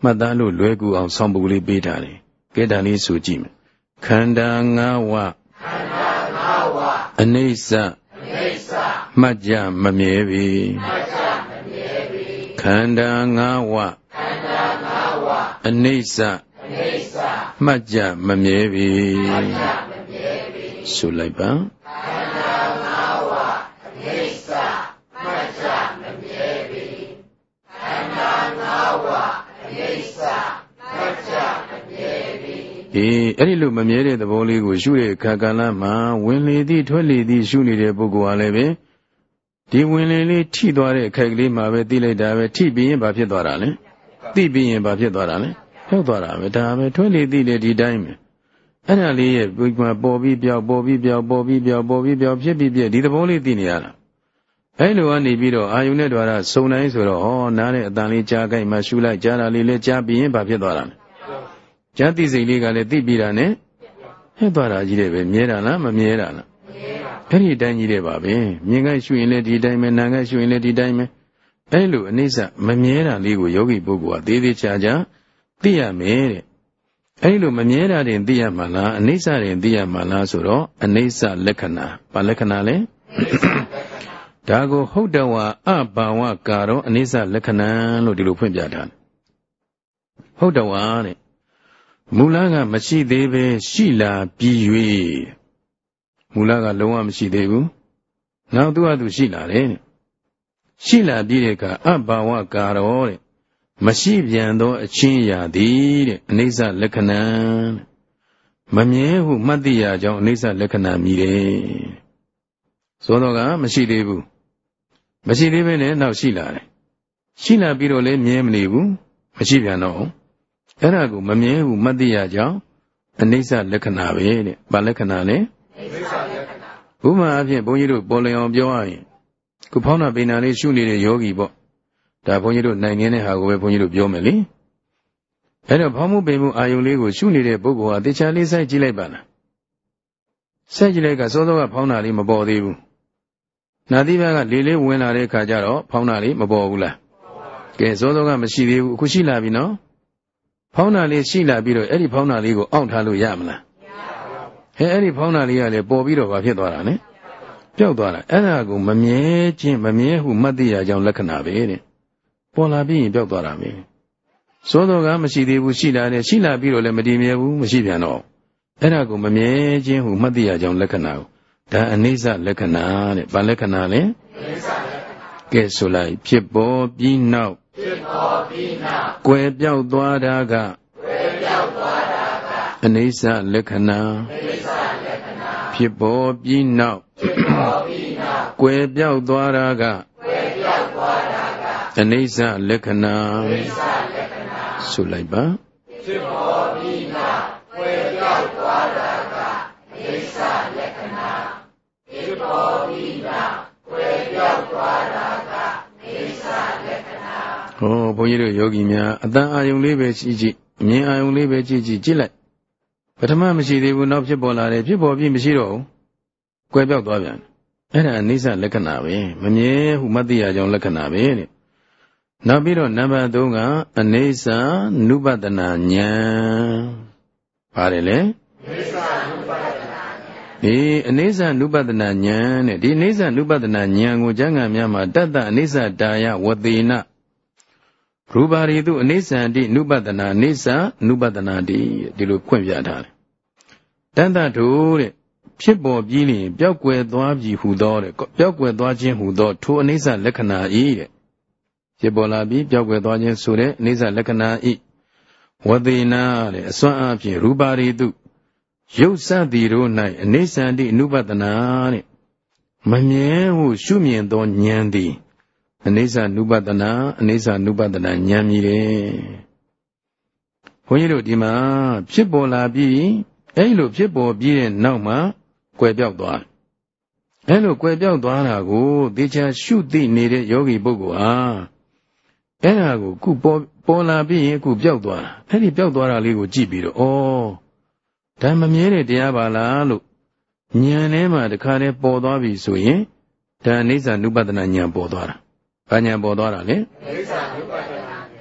မှတ်သားလို့လွယ်ကူအောင်ဆောင်ပုဒ်လေးပေးထားတယ်ကဲဒါလေးဆိုကြည့်မယ်ခန္ဓာငါးဝါးခန္ဓာငါးဝါးအနိစ္စအနိစ္စမှတ်ကြမမြဲပြီမှတ်ကြမမြဲပြီခန္ဓာငါးဝါးခန္ဓာငါးဝါးအနိစ္စအနိစ္စမှတ်ကြမမြဲပြီမှတ်ကြမမြဲပြီဆိုလိုက်ပါခန္ဓာငါးဝါးအနိစ္စမှတ်ကြမမြဲပြီခန္ဓာငါးဝါးအနိစ္စမှတ်ကြမမြဲပြီအေးအဲ့ဒီလိုမမြဲတဲ့သဘောလေးကိုရှုတဲ့အခါကာလမှာဝင်လေသည်ထွက်လေသည်ရှုနေတဲ့ပုဂ္ဂိုလ်ဟာလည်းပဲဒီဝင်လေလေးထိသွားတဲ့အခိုက်ကလေးမှာပဲသိလိုက်တာပဲထိပြီးရင်ဘာဖြစ်သွားတာလဲသိပြီးရင်ဘာဖြစ်သွားတာလဲဖြုတ်သွားတာပဲဒါပဲထွက်လေသိလေဒီတိုင်းပဲအဲ့ဒါလေးရဲ့ပေါ်ပြီးပြောက်ပေါ်ပြီးပြောက်ပေါ်ပြီးပြောက်ပေါ်ပြီးပြောက်ဖြစ်ပြီးပြည့်ဒီသဘောလေးသိနေရတာအဲ့လိုကနေပြီးတော့အာယုန်နဲ့တွာရစုံတိုင်းဆိုတော့ဟောနားတဲ့အတန်လေးကြားကြိုက်မှရှုလိုက်ကြားတာလေးလည်းကြားပြီးရင်ဘာဖြစ်သွားတာလဲကြားသိစိတ်လေးကလည်းသိပြီးတာနဲ့ဟဲ့သွားတာကြီးတယ်ပဲမြဲတာလားမမြဲတာလားအဲ့ဒီအတိုင်းကြီးတယ်ပါပဲမြင်ခိုက်ရှုရင်လည်းဒီတိုင်းပဲနာခိုက်ရှုရင်လည်းဒီတိုင်းပဲအဲ့လိုအနိစ္စမမြဲတာလေးကိုယောဂီပုဂ္ဂိုလ်ကသေးသေးချာချာသိရမယ်တဲ့အဲ့လိုမမြဲတာတင်သိရမှာလားအနိစ္စတင်သိရမှာလားဆိုတော့အနိစ္စလက္ခဏာဘာလက္ခဏာလဲဒါကိုဟုတ်တဝါအဘာဝကာရောအနိစ္စလက္ခဏာလို့ဒီလိုဖွင့်ပြထားတယ်ဟုတ်တဝါတဲ့မူလကမရှိသေးပဲရှိလာပြီး၍မူလကလုံးဝမရှိသေးဘူးနောက်သူ့ဟာသူရှိလာတယ်ရှိလာပြီးတဲ့အခါအဘာဝကာရောတဲ့မရှိပြန်သောအချင်းအရာသည်တဲ့အနိစ္စလက္ခဏာမမြဲဟုမှတ်သိရကြောင်းအနိစ္စလက္ခဏာမြည်တယ်ဆိုတော့ကမရှိသေးဘူးမရှိသေးပဲနဲ့နောက်ရှိလာတယ်ရှိလာပြီးတော့လည်းမြဲမနေဘူးမရှိပြန်တော့အဲ့ဒါကိုမမြဲဘူးမှတ်သိရကြောင်းအနိစ္စလက္ခဏာပဲတဲ့ဘာလက္ခဏာလဲအနိစ္စလက္ခဏာဥပမာအဖြစ်ဘုန်းကြီးတို့ပေါ်လည်အောင်ပြောရရင်ခုဖောင်းတာပိန်တာလေးရှုနေတဲ့ယောဂီပေါ့ဒါဘုန်းကြီးတို့နိုင်နေတဲ့ဟာကိုပဲဘုန်းကြီးတို့ပြောမယ်လေအဲ့တော့ဖောင်းမှုပိန်မှုအာယုံလေးကိုရှုနေတဲ့ပုဂ္ဂိုလ်ဟာတေချာလေးစိုက်ကြည့်လိုက်ပါလားစိုက်ကြည့်လိုက်ကစောစောကဖောင်းတာလေးမပေါ်သေးဘူးနာသီးဘက်ကလေလေးဝင်လာတဲ့ခါကျတော့ဖောင်းတာလေးမပေါ်ဘူးလားကဲစောစောကမရှိသေးဘူးအခုရှိလာပြီနော်ဖောင်းတာလေးရှိလာပြီးတော့အဲ့ဒီဖောင်းတာလေးကိုအောင့်ထားလို့ရမလားမရပါဘူးဟဲ့အဲ့ဒီဖောင်းတာလေးကလည်းပေါ်ပြီးတော့ဘာဖြစ်သွားတာလဲပျောက်သွားတာအဲ့ဒါကိုမမြဲခြင်းမမြဲဟုမှတ်သိရကြောင်းလက္ခဏာပဲတဲ့ပေါ်လာပြီးရင်ပျောက်သွားတာပဲစောစောကမရှိသေးဘူးရှိလာတယ်ရှိလာပြီးတော့လည်းမတည်မြဲဘူးမရှိပြန်တော့အဲ့ဒါကိုမမြဲခြင်းဟုမှတ်သိရကြောင်းလက္ခဏာကိုဒါအနိစ္စလက္ခဏာတဲ့ဘာလက္ခဏာလဲအနိစ္စလက္ခဏာကဲဆိုလိုက်ဖြစ်ပေါ်ပြီးနောက်ဖြစ်ပေါ်ပြီးနောက်ကွယ်ပြောက်သွားတာကကွယ်ပြောက်သွားတာကအနိစ္စလက္ခဏာအနိစ္စလက္ခဏာဖြစ်ပေါ်ပြီးနောက်ဖြစ်ပေါ်ပြီးနောက်ကွယ်ပြောက်သွားတာကကွယ်ပြောက်သွားတာကအနိစ္စလက္ခဏာအနိစ္စလက္ခဏာဆိုလိုက်ပါဖြစ်ပေါ်ပြီးနောက်ကွယ်ပြောက်သွားတာကအနိစ္စလက္ခဏာဖြစ်ပေါ်ပြီးနောက်ကွယ်ပြောက်သွားတာကအနိစ္စလက္ခဏာဟောဘုန်းကြီးတို့ယောဂီများအတန်အာယုံလေးပဲကြည့်ကြည့်အမြင်အာယုံလေးပဲကြည့်ကြည့်ကြည့်လိုက်ပထမမရှိသေးဘူးနောက်ဖြစ်ပေါ်လာတယ်ဖြစ်ပေါ်ပြီးမရှိတော့ဘူးကွယ်ပြောက်သွားပြန်အဲ့ဒါအနိစ္စလက္ခဏာပဲမမြဲဟုမှတ်သိရကြောင်းလက္ခဏာပဲတဲ့နောက်ပြီးတော့နံပါတ်သုံးကအနိစ္စနုပတနာဉာဏ်ပါတယ်လေအနိစ္စနုပတနာဉာဏ်ဒီအနိစ္စနုပတနာဉာဏ်တဲ့ဒီအနိစ္စနုပတနာဉာဏ်ကိုကျမ်းဂန်များမှာတတ္တအနိစ္စတာယဝသေနရူပါရိတုအနိစ္စန္တိနုပတနာအနိစ္စနုပတနာတိဒီလိုဖွင့်ပြထားတယ်တတ္တတို့တဲ့ဖြစ်ပေါ်ပြီးရင်ပျောက်ကွယ်သွားပြီဟူသောတဲ့ပျောက်ကွယ်သွားခြင်းဟူသောထိုအနိစ္စလက္ခဏာဤတဲ့ဖြစ်ပေါ်လာပြီးပျောက်ကွယ်သွားခြင်းဆိုတဲ့အနိစ္စလက္ခဏာဤဝသေနာတဲ့အစွမ်းအဖြစ်ရူပါရိတုရုပ်စသည်တို့၌အနိစ္စန္တိအနုပတနာတဲ့မမြဲဟုရှုမြင်သောဉာဏ်သည်အနိစ္စနုပတနာအနိစ္စနုပတနာဉာဏ်မြည်တယ်ဘုန်းကြီးတို့ဒီမှာဖြစ်ပေါ်လာပြီးအဲ့လိုဖြစ်ပေါ်ပြီးတဲ့နောက်မှာကွယ်ပြောက်သွားအဲ့လိုကွယ်ပြောက်သွားတာကိုသေချာရှုသိနေတဲ့ယောဂီပုဂ္ဂိုလ်ဟာအဲ့ဒါကိုခုပေါ်ပေါ်လာပြီးရင်ခုပြောက်သွားတာအဲ့ဒီပြောက်သွားတာလေးကိုကြည့်ပြီးတော့ဩဒါမမြဲတဲ့တရားပါလားလို့ဉာဏ်ထဲမှာတခါတည်းပေါ်သွားပြီဆိုရင်ဒါအနိစ္စနုပတနာဉာဏ်ပေါ်သွားတာဘာဉာဏ်ပေါ်သွားတာလဲအနိစ္စနုပတနာဉာဏ်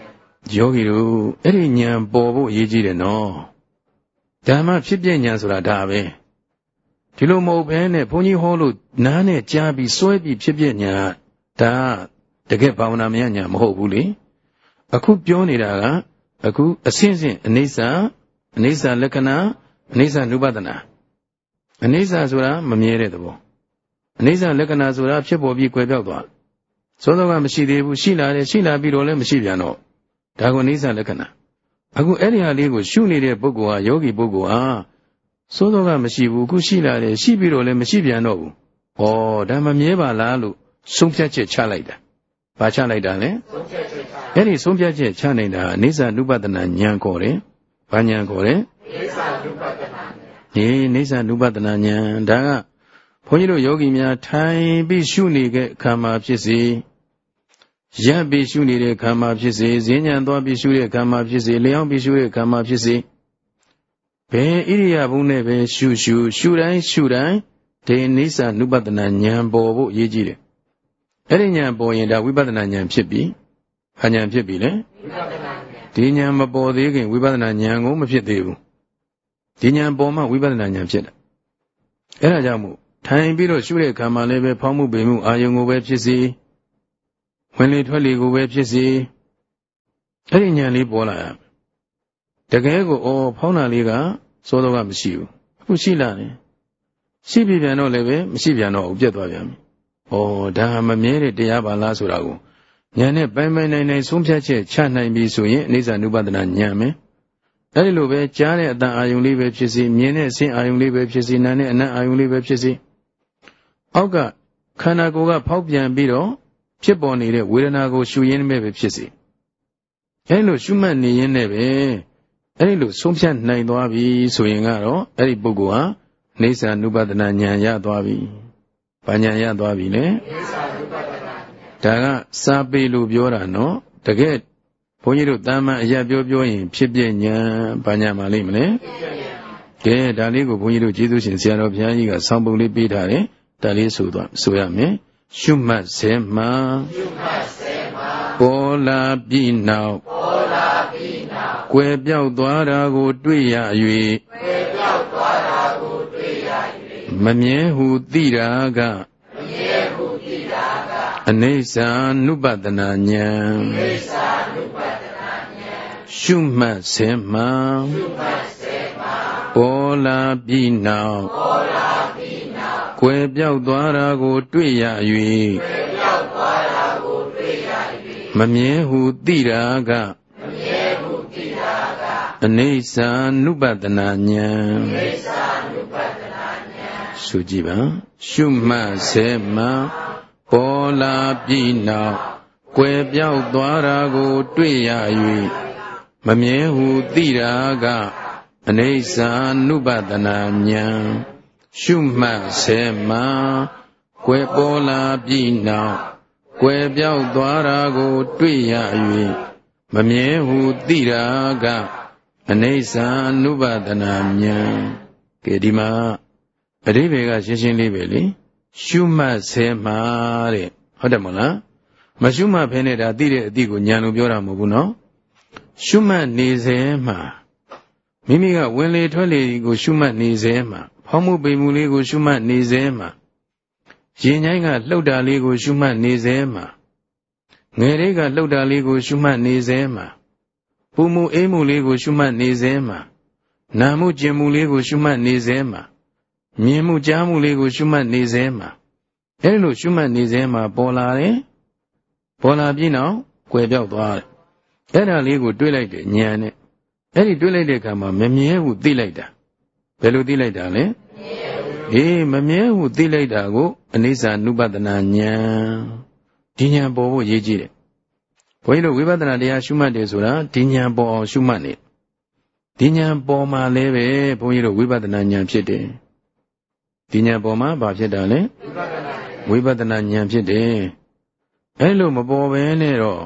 ယောဂီတို့အဲ့ဒီဉာဏ်ပေါ်ဖို့အရေးကြီးတယ်နော်ဓမ္မဖြစ်ပြဉာဏ်ဆိုတာဒါပဲဒီလိုမဟုတ်ဘဲနဲ့ဘုန်းကြီးဟောလို့နားနဲ့ကြားပြီးစွဲပြီးဖြစ်ပြဉာဏ်ဒါတကယ်ဘာဝနာမယဉာဏ်မဟုတ်ဘူးလေအခုပြောနေတာကအခုအစဉ်စဉ်အနိစ္စအနိစ္စလက္ခဏာအနိစ္စနုပဒနာအနိစ္စဆိုတာမမြဲတဲ့သဘောအနိစ္စလက္ခဏာဆိုတာဖြစ်ပေါ်ပြီးကွယ်ပြောက်သွားသောသောကမရှိသေးဘူးရှိလာတယ်ရှိလာပြီးတော့လည်းမရှိပြန်တော့ဒါကိုအနိစ္စလက္ခဏာအခုအဲ့ဒီဟာလေးကိုရှုနေတဲ့ပုဂ္ဂိုလ်ဟာယောဂီပုဂ္ဂိုလ်ဟာသောသောကမရှိဘူးအခုရှိလာတယ်ရှိပြီးတော့လည်းမရှိပြန်တော့ဘူးဩဒါမမြဲပါလားလို့ဆုံးဖြတ်ချက်ချလိုက်တာဘာချလိုက်တာလဲဆုံးဖြတ်ချက်ချအဲ့ဒီဆုံးဖြတ်ချက်ချနေတာအနိစ္စနုပဒနာဉာဏ်ခေါ်တယ်ဘာဉာဏ်ခေါ်တယ်အနိစ္စနုပဒနာဉာဏ်ဒီအနိစ္စနုပဒနာဉာဏ်ဒါကဘုန်းကြီးတို့ယောဂီများထိုင်ပြီးရှုနေတဲ့အခါမှာဖြစ်စေရပ်ပြီးရှုနေတဲ့အခါမှာဖြစ်စေဈဉ္ဉံသွားပြီးရှုတဲ့အခါမှာဖြစ်စေလျောင်းပြီးရှုတဲ့အခါမှာဖြစ်စေဘယ်ဣရိယာပုနဲ့ပဲရှုရှုရှုတိုင်းရှုတိုင်းဒီအနိစ္စနုပဒနာဉာဏ်ပေါ်ဖို့အရေးကြီးတယ်အဲ့ဒီဉာဏ်ပေါ်ရင်ဒါဝိပဿနာဉာဏ်ဖြစ်ပြီဘာဉာဏ်ဖြစ်ပြီလဲဝိပဿနာဉာဏ်ဒီဉာဏ်မပေါ်သေးခင်ဝိပဿနာဉာဏ်ကိုမဖြစ်သေးဘူးဒီဉာဏ်ပေါ်မှဝိပဿနာဉာဏ်ဖြစ်တယ်အဲ့ဒါကြောင့်မို့ထိုင်ပြီးတော့ရှုတဲ့အခါမှာလည်းပဲဖောင်းမှုပိန်မှုအာယုံကိုပဲဖြစ်စေဝင်လေထွက်လေကိုပဲဖြစ်စေအဲ့ဒီဉာဏ်လေးပေါ်လာရတကယ်ကိုအော်ဖောင်းတာလေးကစောစောကမရှိဘူးအခုရှိလာတယ်ရှိပြီပြန်တော့လည်းပဲမရှိပြန်တော့ဘူးပြတ်သွားပြန်ပြီဩဒါမမြဲတဲ့တရားပါလားဆိုတာကိုဉာဏ်နဲ့ပိုင်ပိုင်နိုင်နိုင်ဆုံးဖြတ်ချက်ချနိုင်ပြီဆိုရင်အနိစ္စနုပဒနာဉာဏ်ပဲအဲ့ဒီလိုပဲကြားတဲ့အတန်အာယုံလေးပဲဖြစ်စေမြင်တဲ့အဆင်းအာယုံလေးပဲဖြစ်စေနားတဲ့အနံ့အာယုံလေးပဲဖြစ်စေအောက်ကခန္ဓာကိုယ်ကဖောက်ပြန်ပြီးတော့ဖြစ်ပေါ်နေတဲ့ဝေဒနာကိုရှုရင်းနဲ့ပဲဖြစ်စေအဲ့လိုရှုမှတ်နေရင်းနဲ့ပဲအဲ့ဒီလိုဆုံးဖြတ်နိုင်သွားပြီဆိုရင်ကတော့အဲ့ဒီပုဂ္ဂိုလ်ဟာအနိစ္စနုပဒနာဉာဏ်ရသွားပြီဘာဉာဏ်ရသွားပြီလဲအနိစ္စနုပဒနာဉာဏ်ဒါကစာပေလို့ပြောတာနော်တကယ်ဘုန်းကြီးတို့တာမန်အရာပြောပြောရင်ဖြစ်ပြဉာဏ်ဘာဉာဏ်မှလိမ့်မလဲကဲဒါလေးကိုဘုန်းကြီးတို့ကျေးဇူးရှင်ဆရာတော်ဘုရားကြီးကဆောင်းပုံလေးပေးထားတယ်ဒါလေးဆိုသွားဆိုရမယ်ရှုမှတ်စေမှရှုမှတ်စေမှပေါ်လာပြီးနောက်ပေါ်လာပြီးနောက်ကွယ်ပြောက်သွားတာကိုတွေ့ရ၍ကွယ်ပြောက်သွားတာကိုတွေ့ရ၍မမြဲဟုသိတာကမမြဲဟုသိတာကအနိစ္စနုပဒနာဉာဏ်အနိစ္စနုပဒနာဉာဏ်ရှုမှတ်စေမှရှုမှတ်စေမှပေါ်လာပြီးနောက်ပေါ်လာပြီးနောက်ကွယ်ပြောက်သွားတာကိုတွေ့ရ၍ကွယ်ပြောက်သွားတာကိုတွေ့ရ၍မမြဲဟုသိတာကမမြဲဟုသိတာကအနိစ္စနုပဒနာဉာဏ်အနိစ္စနုပဒနာဉာဏ်ရှုကြည့်ပါရှုမှတ်စေမှပေါ်လာပြီးနောက်ကွယ်ပြောက်သွားတာကိုတွေ့ရ၍မမြဲဟုသိတာကအနိစ္စနုပဒနာဉာဏ်ရှုမှတ်စေမှကွယ်ပေါ်လာပြီးနောက်ကွယ်ပြောက်သွားတာကိုတွေ့ရ၍မမြဲဟုသိတာကအနိစ္စနုပဒနာဉာဏ်ကဲဒီမှာအဓိပ္ပာယ်ကရှင်းရှင်းလေးပဲလေရှုမှတ်စေမှတဲ့ဟုတ်တယ်မလားမရှုမှတ်ဖဲနဲ့ဒါသိတဲ့အသိကိုဉာဏ်လို့ပြောတာမဟုတ်ဘူးနော်ရှုမှတ်နေစေမှမိမိကဝင်လေထွက်လေကိုရှုမှတ်နေစေမှဖောင်းမှုပိန်မှုလေးကိုရှုမှတ်နေစေမှရင်ញိုင်းကလှုပ်တာလေးကိုရှုမှတ်နေစေမှငယ်လေးကလှုပ်တာလေးကိုရှုမှတ်နေစေမှပူမှုအေးမှုလေးကိုရှုမှတ်နေစေမှနာမှုကျင်မှုလေးကိုရှုမှတ်နေစေမှမြင်မှုကြားမှုလေးကိုရှုမှတ်နေစေမှအဲဒီလိုရှုမှတ်နေစေမှပေါ်လာတယ်ပေါ်လာပြီးနောက်ကွယ်ပြောက်သွားတယ်အဲ့ဒါလေးကိုတွေးလိုက်တယ်ဉာဏ်နဲ့အဲ့ဒီတွေးလိုက်တဲ့အခါမှာမမြဲဘူးသိလိုက်တာဘယ်လိုသိလိုက်တာလဲအေးမမြဲဘူးသိလိုက်တာကိုအနိစ္စနုပဒနာဉာဏ်ဒီဉာဏ်ပေါ်ဖို့ရေးကြည့်တယ်ဘုန်းကြီးတို့ဝိပဿနာတရားရှုမှတ်တယ်ဆိုတာဒီဉာဏ်ပေါ်အောင်ရှုမှတ်နေဒီဉာဏ်ပေါ်မှာလည်းပဲဘုန်းကြီးတို့ဝိပဿနာဉာဏ်ဖြစ်တယ်ဒီဉာဏ်ပေါ်မှာဘာဖြစ်တာလဲဝိပဿနာဉာဏ်ဖြစ်တယ်အဲ့လိုမပေါ်ဘဲနဲ့တော့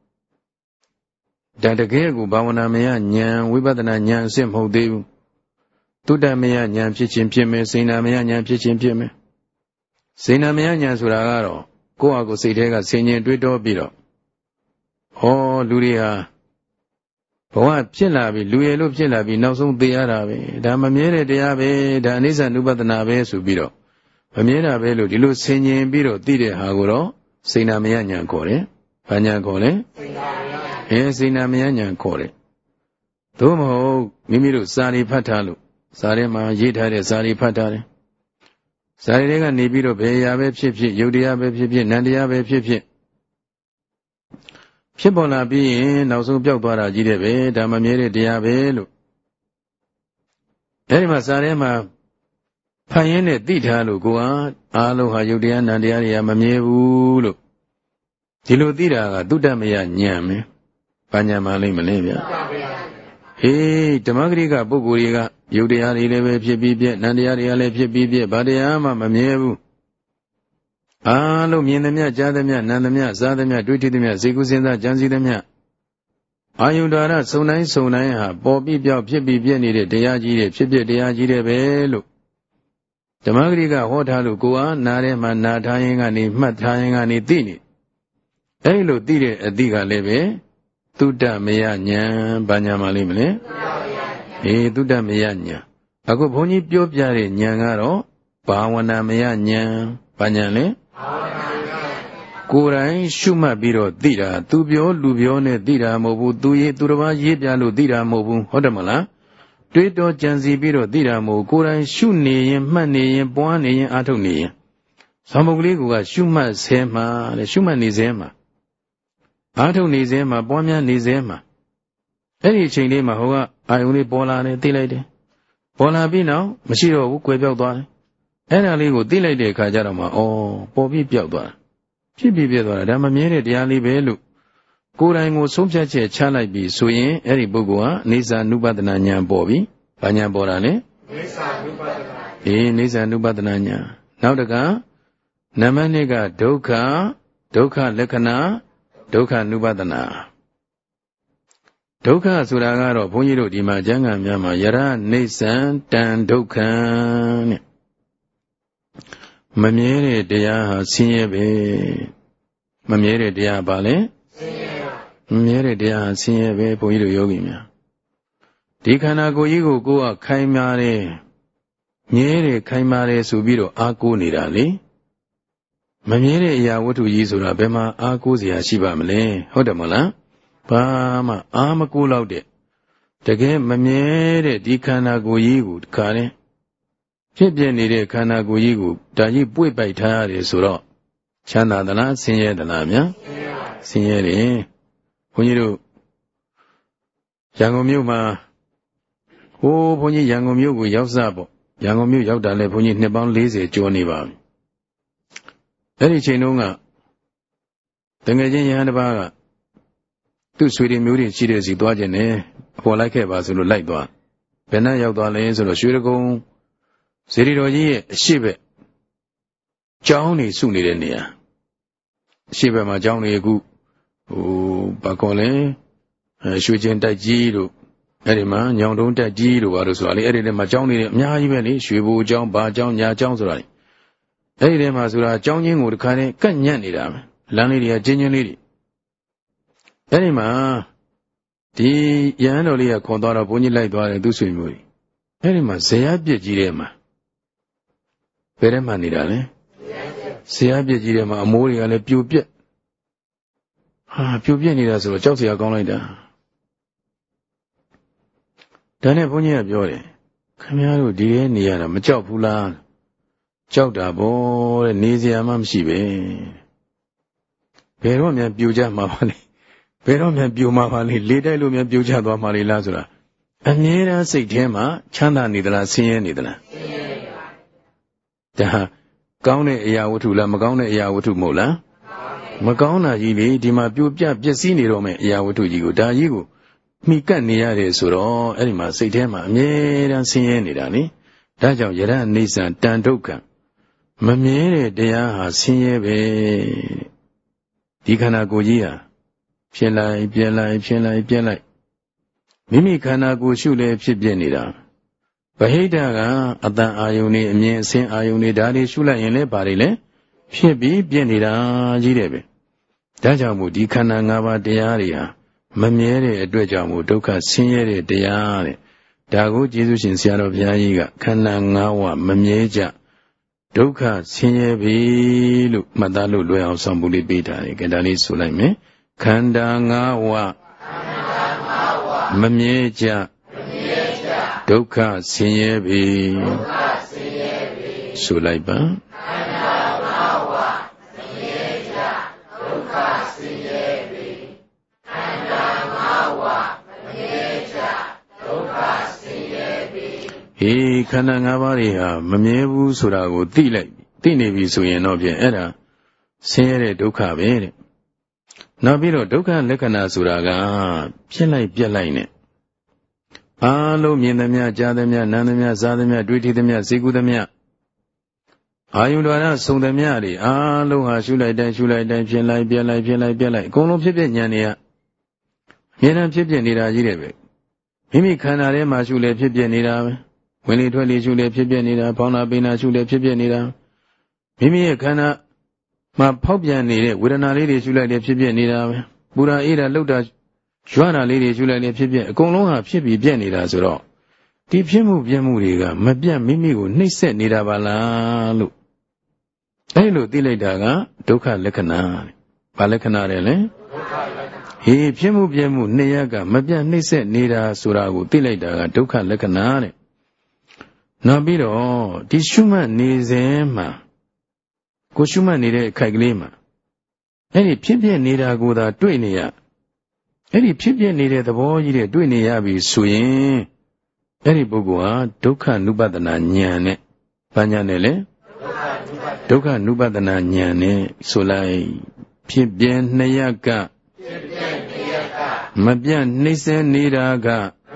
ဒါတကယ်ကိုဘာဝနာမယဉာဏ်ဝိပဿနာဉာဏ်အစစ်မဟုတ်သေးဘူးတုတ္တမယဉာဏ်ဖြစ်ခြင်းဖြစ်မယ်စေနာမယဉာဏ်ဖြစ်ခြင်းဖြစ်မယ်စေနာမယဉာဏ်ဆိုတာကတော့ကိုယ့်အကိုစိတ်ထဲကဆင်ញင်တွေးတောပြီးတော့ဟောလူတွေဟာဝဖြစ်လာပြီလူရည်လို့ဖြစ်လာပြီနောက်ဆုံးသိရတာပဲဒါမမြဲတဲ့တရားပဲဒါအနိစ္စ ानु ပဒနာပဲဆိုပြီးတော့မမြဲတာပဲလို့ဒီလိုဆင်ញင်ပြီးတော့သိတဲ့ဟာကိုတော့စိဏ္ဏမယဉာဏ်ခေါ်တယ်။ဘာဉာဏ်ခေါ်လဲ။အဲစိဏ္ဏမယဉာဏ်ခေါ်တယ်။သို့မဟုတ်မိမိတို့စာရီဖတ်ထားလို့စာထဲမှာရေးထားတဲ့စာရီဖတ်ထားတယ်။စာရီတွေကနေပြီးတော့ဘယ်ရာပဲဖြစ်ဖြစ်ယုတ်တရားပဲဖြစ်ဖြစ်နံတရားပဲဖြစ်ဖြစ်ဖြစ်ပေါ်လာပြီးရင်နောက်ဆုံးပျောက်သွားတာကြီးတဲ့ပဲဒါမမြဲတဲ့တရားပဲလို့အဲဒီမှာစာထဲမှာဖန်ရင်းနဲ့သိထားလို့ကိုယ်ဟာအားလုံးဟာယုတ်တရားနံတရားတွေကမမြဲဘူးလို့ဒီလိုသိတာကသုတ္တမယဉာဏ်ပဲဘာဉာဏ်မှလိမ့်မလဲဗျာဟေးဓမ္မဂရိကပုဂ္ဂိုလ်တွေကယုတ်တရားတွေလည်းပဲဖြစ်ပြီးပြက်နံတရားတွေကလည်းဖြစ်ပြီးပြက်ဘာတရားမှမမြဲဘူးအားလုံးမြင်သမျှကြားသမျှနားသမျှစားသမျှတွေ့ထိသမျှစေကုစဉ်းစားကြံစည်သမျှအာယုဒ္ဓါရစုံတိုင်းစုံတိုင်းဟာပေါ်ပြီးပြောက်ဖြစ်ပြီးပြည့်နေတဲ့တရားကြီးတွေဖြစ်ဖြစ်တရားကြီးတွေပဲလို့ဓမ္မဂရိကဟောထားလို့ကိုယ်အားနားထဲမှာနာထားရင်ကနေမှတ်ထားရင်ကနေသိနေအဲဒီလိုသိတဲ့အသည့်ကလည်းပဲသုတ္တမယဉာဏ်ဘာဉာဏ်မှလိမ့်မလဲအေးသုတ္တမယဉာဏ်အခုဘုန်းကြီးပြောပြတဲ့ဉာဏ်ကတော့ဘာဝနာမယဉာဏ်ဘာဉာဏ်လဲကိုယ်တိုင်ရှုမှတ်ပြီးတော့သိတာသူပြောလူပြောနဲ့သိတာမဟုတ်ဘူးသူရေးသူတစ်ပါးရေးပြလို့သိတာမဟုတ်ဘူးဟုတ်တယ်မလားတွေးတောကြံစီပြီးတော့သိတာမဟုတ်ကိုယ်တိုင်ရှုနေရင်မှတ်နေရင်ပွားနေရင်အားထုတ်နေရင်သံဃာကလေးကရှုမှတ်ဆဲမှာတဲ့ရှုမှတ်နေဆဲမှာအားထုတ်နေဆဲမှာပွားများနေဆဲမှာအဲ့ဒီအချိန်လေးမှာဟိုကအာယုန်လေးပေါ်လာတယ်သိလိုက်တယ်ပေါ်လာပြီးနောက်မရှိတော့ဘူးကွယ်ပြောက်သွားတယ်အဲ့ဒါလေးကိုသိလိုက်တဲ့အခါကျတော့မှဩပေါ်ပြီးပြောက်သွားဖြစ်ပြီးပြသွားတာဒါမမြဲတဲ့တရားလေးပဲလို့ကိုယ်တိုင်ကိုဆုံးဖြတ်ချက်ချလိုက်ပြီဆိုရင်အဲ့ဒီပုဂ္ဂိုလ်ဟာနေစာနုပဒနာဉာဏ်ပေါ်ပြီဘာဉာဏ်ပေါ်တာလဲနေစာနုပဒနာအေးနေစာနုပဒနာဉာဏ်နောက်တကနံပါတ်နှစ်ကဒုက္ခဒုက္ခလက္ခဏာဒုက္ခနုပဒနာဒုက္ခဆိုတာကတော့ဘုန်းကြီးတို့ဒီမှာကျမ်းဂန်များမှာယရနေဆံတံဒုက္ခံတဲ့မမြဲတဲ့တရားဟာဆင်းရဲပဲမမြဲတဲ့တရားပါလေဆင်းရဲပါမမြဲတဲ့တရားဟာဆင်းရဲပဲဘုန်းကြီးတို့ယောဂီများဒီခန္ဓာကိုယ်ကြီးကိုကိုယ်ကခိုင်မာတယ်မြဲတယ်ခိုင်မာတယ်ဆိုပြီးတော့အားကိုးနေတာလေမမြဲတဲ့အရာဝတ္ထုကြီးဆိုတာဘယ်မှာအားကိုးစရာရှိပါမလဲဟုတ်တယ်မလားဘာမှအားမကိုးတော့တဲ့တကယ်မမြဲတဲ့ဒီခန္ဓာကိုယ်ကြီးကိုတခါနဲ့ဖြစ်ပြနေတဲ့ခန္ဓာကိုယ်ကြီးကိုဒါကြီးပွေ့ပိုက်ထားရတယ်ဆိုတော့ချမ်းသာသလားဆင်းရဲသလားဗျာဆင်းရဲတယ်ဘုန်းကြီးတို့ရန်ကုန်မြို့မှာဟိုးဘုန်းကြီးရန်ကုန်မြို့ကိုရောက်စားပေါ့ရန်ကုန်မြို့ရောက်တာလဲဘုန်းကြီးနှစ်ပေါင်း၄၀ကျော်နေပါပြီအဲ့ဒီချိန်တုန်းကတငယ်ချင်းရဟန်းတစ်ပါးကသူ့ဆွေတွေမျိုးတွေရှိတဲ့စီသွားခြင်းနဲ့ပေါ်လိုက်ခဲ့ပါဆိုလို့လိုက်သွားဘယ်နဲ့ရောက်သွားလဲဆိုတော့ရွှေရကုန်းစေတီတော်ကြီးရဲ့အရှိဘက်ကျောင်းနေစုနေတဲ့နေရာအရှိဘက်မှာကျောင်းနေအခုဟိုဘာခေါ်လဲရွှေကျင်တိုက်ကြီးတို့အဲ့ဒီမှာညောင်တုံးတက်ကြီးတို့ဘာလို့ဆိုတာလေအဲ့ဒီထဲမှာကျောင်းနေတယ်အများကြီးပဲလေရွှေဘိုကျောင်းဘာကျောင်းညာကျောင်းဆိုတာလေအဲ့ဒီထဲမှာဆိုတာကျောင်းချင်းကိုတခါနဲ့ကတ်ညက်နေတာပဲလမ်းလေးတွေကကျင်းချင်းလေးတွေအဲ့ဒီမှာဒီရဟန်းတော်လေးကခွန်သွားတော့ဘုန်းကြီးလိုက်သွားတယ်သူ့ဆွေမျိုးကြီးအဲ့ဒီမှာဇေယျပြစ်ကြီးထဲမှာဘယ်ထဲမှာနေတာလဲဇေယျပြစ်ကြီးထဲမှာအမိုးတွေကလည်းပြိုပြက်ဟာပြိုပြက်နေတာဆိုတော့ကြောက်စရာကောင်းလိုက်တာဒါနဲ့ဘုန်းကြီးကပြောတယ်ခင်ဗျားတို့ဒီထဲနေရတာမကြောက်ဘူးလားကြောက်တာဗောတဲ့နေစရာမှမရှိပဲဘယ်တော့မှပြိုကြမှာပါလဲဘယ်တော့မှပြိုမှာပါလဲလေတိုက်လို့မှပြိုကျသွားမှာလေလားဆိုတာအမြဲတမ်းစိတ်ထဲမှာချမ်းသာနေသလားဆင်းရဲနေသလားဆင်းရဲပါဒါကောင်းတဲ့အရာဝတ္ထုလားမကောင်းတဲ့အရာဝတ္ထုမဟုတ်လားမကောင်းတာကြီးလေဒီမှာပြိုပြပျက်စီးနေတော့မယ်အရာဝတ္ထုကြီးကိုဒါကြီးကိုမိကပ်နေရတယ်ဆိုတော့အဲ့ဒီမှာစိတ်ထဲမှာအမြဲတမ်းဆင်းရဲနေတာလေဒါကြောင့်ယရနေဆံတန်ဒုက္ခမမြဲတဲ့တရားဟာဆင်းရဲပဲဒီခန္ဓာကိုယ်ကြီးဟာဖြစ်လိုက်ပြက်လိုက်ဖြစ်လိုက်ပြက်လိုက်မိမိခန္ဓာကိုယ်ရှုလဲဖြစ်ပြနေတာဗဟိတကအတန်အာယုန်နေအမြင်အစင်းအာယုန်နေဒါတွေရှုလိုက်ရင်လည်းဘာတွေလဲဖြစ်ပြီးပြက်နေတာကြီးတယ်ပဲဒါကြောင့်မို့ဒီခန္ဓာ၅ပါးတရားတွေဟာမမမြဲတဲ့အတွက်ကြောင့်မို့ဒုက္ခဆင်းရဲတဲ့တရားတဲ့ဒါကိုကျေးဇူးရှင်ဆရာတော်ဘုရားကြီးကခန္ဓာ၅ဝမမြဲကြဒုက္ခဆင်းရဲပြီလို့မှတ်သားလို့လွယ်အောင်ဆောင်ပုလေးပေးထားတယ်ကဲဒါလေးဆိုလိုက်မယ်ခန္ဓာ၅ဝမမြဲကြဒုက္ခဆင်းရဲပြီဆိုလိုက်ပါဟေးခန္ဓာ၅ပါးတွေဟာမမြဲဘူးဆိုတာကိုသိလိုက်သိနေပြီဆိုရင်တော့ဖြင့်အဲ့ဒါဆင်းရဲတဲ့ဒုက္ခပဲတဲ့နောက်ပြီးတော့ဒုက္ခလက္ခဏာဆိုတာကဖြစ်လိုက်ပြက်လိုက်နဲ့အားလုံးမြင်သမျှကြားသမျှနားသမျှစားသမျှတွေ့ထိသမျှစိတ်ကူးသမျှအာယုဒွါရစုံသမျှတွေအားလုံးဟာရှုလိုက်တိုင်းရှုလိုက်တိုင်းဖြစ်လိုက်ပြက်လိုက်ဖြစ်လိုက်ပြက်လိုက်အကုန်လုံးဖြစ်ပြဉာဏ်တွေကအမြဲတမ်းဖြစ်ပြနေတာကြီးတယ်ပဲမိမိခန္ဓာထဲမှာရှုလေဖြစ်ပြနေတာပဲဝင်လေထွက်လေရှုလေဖြစ်ပြနေတာဖောင်းနာပိနာရှုလေဖြစ်ပြနေတာမိမိရဲ့ခန္ဓာမှာဖောက်ပြန်နေတဲ့ဝေဒနာလေးတွေရှုလိုက်လေဖြစ်ပြနေတာပဲပူရာအေးတာလှုပ်တာကြွားတာလေးတွေရှုလိုက်လေဖြစ်ပြအကုန်လုံးဟာဖြစ်ပြီးပြက်နေတာဆိုတော့ဒီဖြစ်မှုပြက်မှုတွေကမပြတ်မိမိကိုနှိပ်စက်နေတာပါလားလို့အဲ့လိုသိလိုက်တာကဒုက္ခလက္ခဏာဘာလက္ခဏာလဲလဲဟေးဖြစ်မှုပြက်မှုနှစ်ရက်ကမပြတ်နှိပ်စက်နေတာဆိုတာကိုသိလိုက်တာကဒုက္ခလက္ခဏာတဲ့နောက်ပြီးတော့ဒီရှုမှတ်နေစဉ်မှာကိုရှုမှတ်နေတဲ့အခိုက်ကလေးမှာအဲ့ဒီဖြစ်ပြနေတာကိုသာတွေ့နေရအဲ့ဒီဖြစ်ပြနေတဲ့သဘောကြီးတဲ့တွေ့နေရပြီဆိုရင်အဲ့ဒီပုဂ္ဂိုလ်ဟာဒုက္ခ ानु ပဒနာဉာဏ်နဲ့ဘာဉာဏ်နဲ့လဲဒုက္ခ ानु ပဒနာဉာဏ်နဲ့ဆိုလိုက်ဖြစ်ပြနှစ်ရက်ကမပြတ်နှိမ့်စဲနေတာက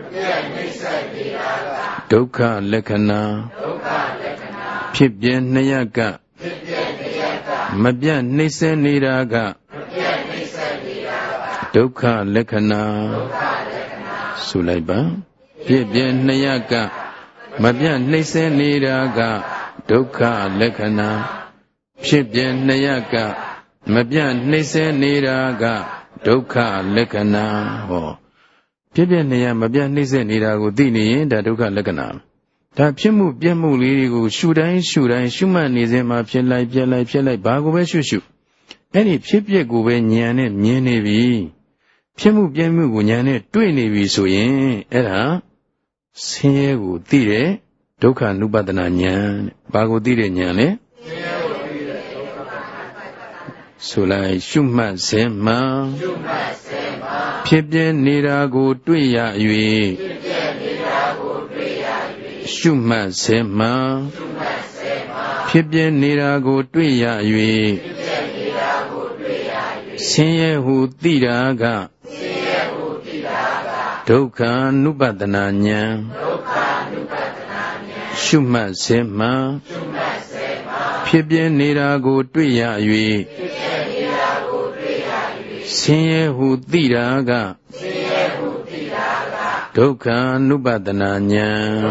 ဒုက္ခလက္ခဏာဖြစ်ပြနှစ်ရက်ကမပြတ်နှိမ့်စဲနေတာကဒုက္ခလက္ခဏာဆိုလိုက်ပါဖြစ်ပြနှစ်ရက်ကမပြတ်နှိမ့်စဲနေတာကဒုက္ခလက္ခဏာဖြစ်ပြနှစ်ရက်ကမပြတ်နှိမ့်စဲနေတာကဒုက္ခလက္ခဏာဟောဖြစ်ပြနေရမပြတ်နှိမ့်စက်နေတာကိုသိနေရင်ဒါဒုက္ခလက္ခဏာဒါဖြစ်မှုပြက်မှုလေးတွေကိုရှုတိုင်းရှုတိုင်းရှုမှတ်နေစဉ်မှာဖြစ်လိုက်ပြက်လိုက်ဖြစ်လိုက်ဘာကိုပဲရှုရှုအဲ့ဒီဖြစ်ပြက်ကိုပဲဉာဏ်နဲ့မြင်နေပြီဖြစ်မှုပြက်မှုကိုဉာဏ်နဲ့တွေ့နေပြီဆိုရင်အဲ့ဒါဆင်းရဲကိုသိတဲ့ဒုက္ခ ानु ပဒနာဉာဏ်ဘာကိုသိတဲ့ဉာဏ်လဲဆိုလိုက်ရှုမှတ်စဉ်မှာဖြစ်ပြနေတာကိုတွေ့ရ၍ရှုမှတ်စဉ်မှာဖြစ်ပြနေတာကိုတွေ့ရ၍ဆင်းရဲဟုသိတာကဒုက္ခ ानु ပဒနာဉာဏ်ရှုမှတ်စဉ်မှာဖြစ်ပြနေတာကိုတွေ့ရ၍ဆင်းရဲဟုသိတာကဒုက္ခ ानु ပဒနာဉာဏ်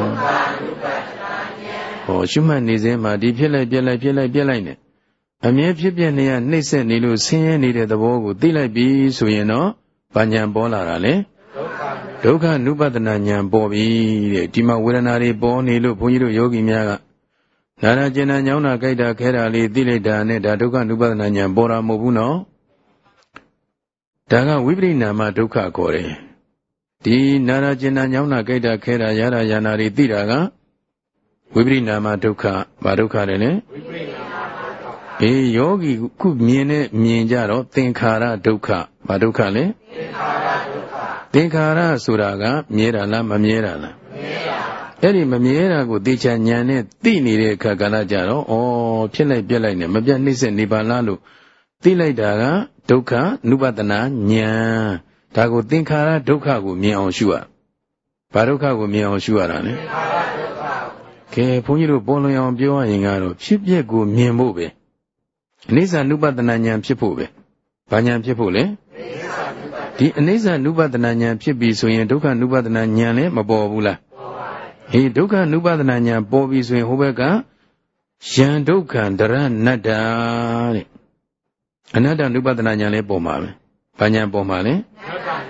ဟောရှုမှတ်နေစဉ်မှာဒီဖြစ်လိုက်ပြက်လိုက်ဖြစ်လိုက်ပြက်လိုက်နဲ့အမြဲဖြစ်ပြနေရနှိမ့်ဆက်နေလို့ဆင်းရဲနေတဲ့သဘောကိုသိလိုက်ပြီဆိုရင်တော့ဘာဉာဏ်ပေါ်လာတာလဲဒုက္ခ ानु ပဒနာဉာဏ်ပေါ်ပြီတဲ့ဒီမှာဝေဒနာတွေပေါ်နေလို့ဘုန်းကြီးတို့ယောဂီများကနာနာကျင်နာညောင်းတာကြိုက်တာခဲတာလေးသိလိုက်တာနဲ့ဒါဒုက္ခ ानु ပဒနာဉာဏ်ပေါ်တာမဟုတ်ဘူးနော်ဒါကဝိပရိနာမဒုက္ခခေါ်တယ်ဒီနာနာကျင်နာညောင်းတာကြိုက်တာခဲတာရတာယာနာတွေသိတာကဝိပရိနာမဒုက္ခဘာဒုက္ခလဲလဲအေးယောဂီခုမြင်နဲ့မြင်ကြတော့သင်္ခါရဒုက္ခဘာဒုက္ခလဲသင်္ခါရဆိုတာကမြဲတာလားမမြဲတာလားအဲ့ဒီမမြဲတာကိုသိချာဉာဏ်နဲ့သိနေတဲ့အခါကလည်းကြတော့ဩဖြစ်လိုက်ပြက်လိုက်နဲ့မပြတ်နှိမ့်ဆက်နေပါလားလို့သိလိုက်တာကဒုက္ခ ानु ပဒနာဉာဏ်ဒါကိုသင်္ခါရဒုက္ခကိုမြင်အောင်ရှုရဘာဒုက္ခကိုမြင်အောင်ရှုရတာလဲကဲဘုန်းကြီးတို့ပေါ်လွင်အောင်ပြောရရင်ကတော့ဖြစ်ပျက်ကိုမြင်ဖို့ပဲအနိစ္စ ानु ပဒနာဉာဏ်ဖြစ်ဖို့ပဲဘာဉာဏ်ဖြစ်ဖို့လဲဒီအနိစ္စ ानु ပဒနာဉာဏ်ဖြစ်ပြီဆိုရင်ဒုက္ခ ानु ပဒနာဉာဏ်လည်းမပေါ်ဘူးလားဟေးဒုက္ခ ानु ပဒနာဉာဏ်ပေါ်ပြီဆိုရင်ဟိုဘက်ကယံဒုက္ခဒရဏတ္တာတဲ့အနတ္တ ानु ပဒနာဉာဏ်လည်းပေါ်မှာပဲဘာဉာဏ်ပေါ်မှာလဲ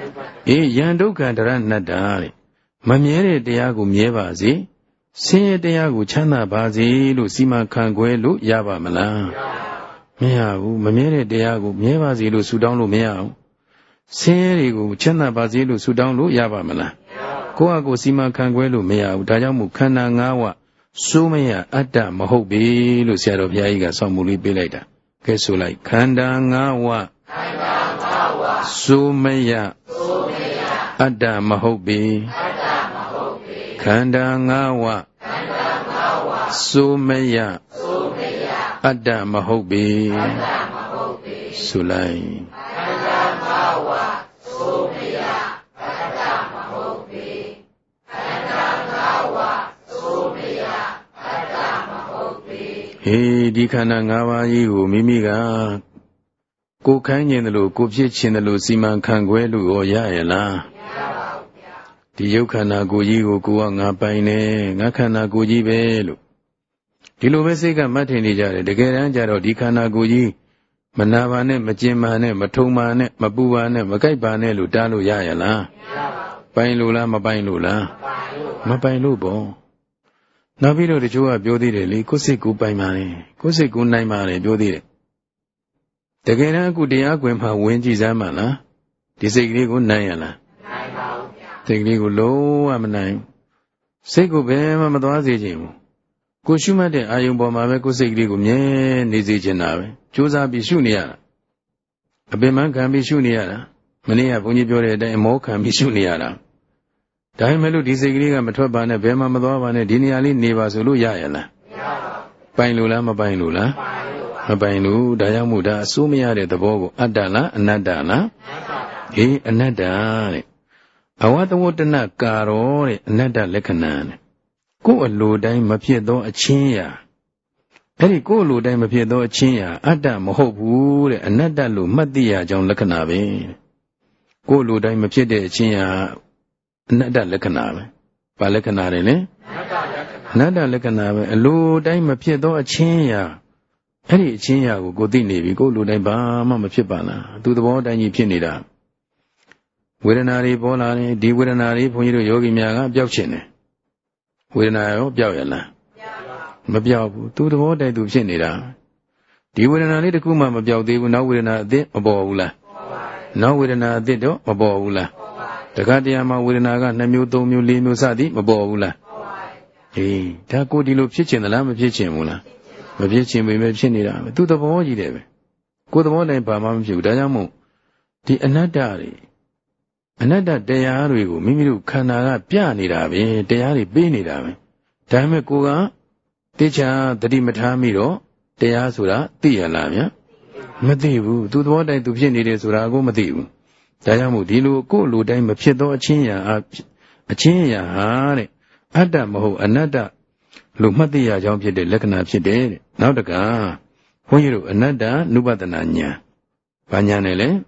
အေးယံဒုက္ခတရဏတ္တာတဲ့မမြဲတဲ့တရားကိုမြဲပါစေဆင်းရဲတရားကိုချမ်းသာပါစေလို့စီမံခံခွဲလို့ရပါမလားမရဘူးမမြဲတဲ့တရားကိုမြဲပါစေလို့ဆုတောင်းလို့မရဘူးဆင်းရဲတွေကိုချမ်းသာပါစေလို့ဆုတောင်းလို့ရပါမလားကိုယ့်အကိုစီမံခံခွဲလို့မရဘူးဒါကြောင့်မို့ခန္ဓာ၅ဝစိုးမရအတ္တမဟုတ်ပြီလို့ဆရာတော်ဘုရားကြီးကဆောင်းမူလေးပေးလိုက်တာကဲဆိုလိုက်ခန္ဓာ၅ဝခန္ဓာ၅ဝစိုးမရစိုးမရအတ္တမဟုတ်ပြီအတ္တမဟုတ်ပြီခန္ဓာ၅ဝခန္ဓာ၅ဝစိုးမရစိုးမရအတ္တမဟုတ်ပြီအတ္တမဟုတ်ပြီဆိုလိုက်ခန္ဓာ၅ဝစိုးမရအတ္တမဟုတ်ပြီခန္ဓာ၅ဝစိုးမရအတ္တမဟုတ်ပြီဟေးဒီခန္ဓာ၅ပါးကြီးကိုမိမိကကိုခိုင်းခြင်းတယ်လို့ကိုဖြစ်ခြင်းတယ်လို့စီမံခန့်ခွဲလို့ရောရရဲ့လားမရပါဘူးဗျာဒီယုတ်ခန္ဓာကိုယ်ကြီးကိုကိုကငါပိုင်နေငါခန္ဓာကိုယ်ကြီးပဲလို့ဒီလိုပဲစိတ်ကမှတ်ထင်နေကြတယ်တကယ်တမ်းကျတော့ဒီခန္ဓာကိုယ်ကြီးမနာပါနဲ့မကျင်ပါနဲ့မထုံပါနဲ့မပူပါနဲ့မကြိုက်ပါနဲ့လို့တားလို့ရရဲ့လားမရပါဘူးပိုင်လို့လားမပိုင်လို့လားမပိုင်လို့ပေါ့နောက်ပြီးတော့တချို့ကပြောသေးတယ်လေကိုယ်စိတ်ကိုပိုင်ပါလေကိုယ်စိတ်ကိုနိုင်ပါလေပြောသေးတယ်တကယ်တမ်းအခုတရားကွင်မှာဝင်ကြည့်စမ်းပါလားဒီစိတ်ကလေးကိုနိုင်ရလားနိုင်ပါဘူးဗျာစိတ်ကလေးကိုလုံးဝမနိုင်စိတ်ကိုဘယ်မှမသွားစေချင်ဘူးကိုရှုမှတ်တဲ့အာယုံပေါ်မှာပဲကိုစိတ်ကလေးကိုမြဲနေစေချင်တာပဲကြိုးစားပြီးရှုနေရတာအပင်ပန်းခံပြီးရှုနေရတာမနေ့ကဘုန်းကြီးပြောတဲ့အတိုင်းအမောခံပြီးရှုနေရတာဒါပေမဲ့လို့ဒီစိတ်ကလေးကမထွက်ပါနဲ့ဘယ်မှမသွားပါနဲ့ဒီနေရာလေးနေပါဆိုလို့ရရလားမရပါဘူးပိုင်လို့လားမပိုင်လို့လားမပိုင်လို့ဒါကြောင့်မို့ဒါအစိုးမရတဲ့သဘောကိုအတ္တလားအနတ္တလားအေးအနတ္တတဲ့အဝတ္တဝတ္တနကာရောတဲ့အနတ္တလက္ခဏာတဲ့ကိုယ်အလိုတိုင်းမဖြစ်သောအချင်းရာအဲ့ဒီကိုယ်အလိုတိုင်းမဖြစ်သောအချင်းရာအတ္တမဟုတ်ဘူးတဲ့အနတ္တလို့မှတ်သိရကြောင်းလက္ခဏာပဲကိုယ်အလိုတိုင်းမဖြစ်တဲ့အချင်းရာအနတ္တလက္ခဏာပဲဘာလက္ခဏာတွေလဲအနတ္တလက္ခဏာပဲအလိုတိုင်းမဖြစ်သောအချင်းရာအဲ့ဒီအချင်းရာကိုကိုသိနေပြီကိုယ်လိုတိုင်းဘာမှမဖြစ်ပါလားသူသဘောတိုင်းကြီးဖြစ်နေတာဝေဒနာတွေပေါ်လာတယ်ဒီဝေဒနာတွေဘုန်းကြီးတို့ယောဂီများကပျောက်ခြင်းတယ်ဝေဒနာရောပျောက်ရလားမပျောက်ဘူးသူသဘောတိုင်းသူဖြစ်နေတာဒီဝေဒနာလေးတစ်ခုမှမပျောက်သေးဘူးနောက်ဝေဒနာအသစ်မပေါ်ဘူးလားနောက်ဝေဒနာအသစ်တော့မပေါ်ဘူးလားတခါတည်းမှာဝေဒနာကနှစ်မျိုးသုံးမျိုးလေးမျိုးစသည်မပေါ်ဘူးလားအေးဒါကိုဒီလိုဖြစ်ခြင်းသလားမဖြစ်ခြင်းဘူးလားမဖြစ်ခြင်းပဲဖြစ်နေတာပဲသူသဘောကြီးတယ်ပဲကိုယ်သဘောတိုင်းဘာမှမဖြစ်ဘူးဒါကြောင့်မို့ဒီအနတ္တတွေအနတ္တတရားတွေကိုမိမိတို့ခန္ဓာကပြနေတာပဲတရားတွေပေးနေတာပဲဒါပေမဲ့ကိုကတိချာတတိမထားမိတော့တရားဆိုတာသိရလားဗျာမသိဘူးသူသဘောတိုင်းသူဖြစ်နေတယ်ဆိုတာကိုမသိဘူးဒါကြောင့်မို့ဒီလိုကိုယ်လိုတိုင်းမဖြစ်သောအချင်းရာအချင်းရာဟာတဲ့အတ္တမဟုတ်အနတ္တလို့မှတ်သိရကြောင်းဖြစ်တဲ့လက္ခဏာဖြစ်တယ်တဲ့နောက်တကဘုန်းကြီးတို့အနတ္တနုပဒနာဉာဏ်ဘာဉာဏ်လဲလဲ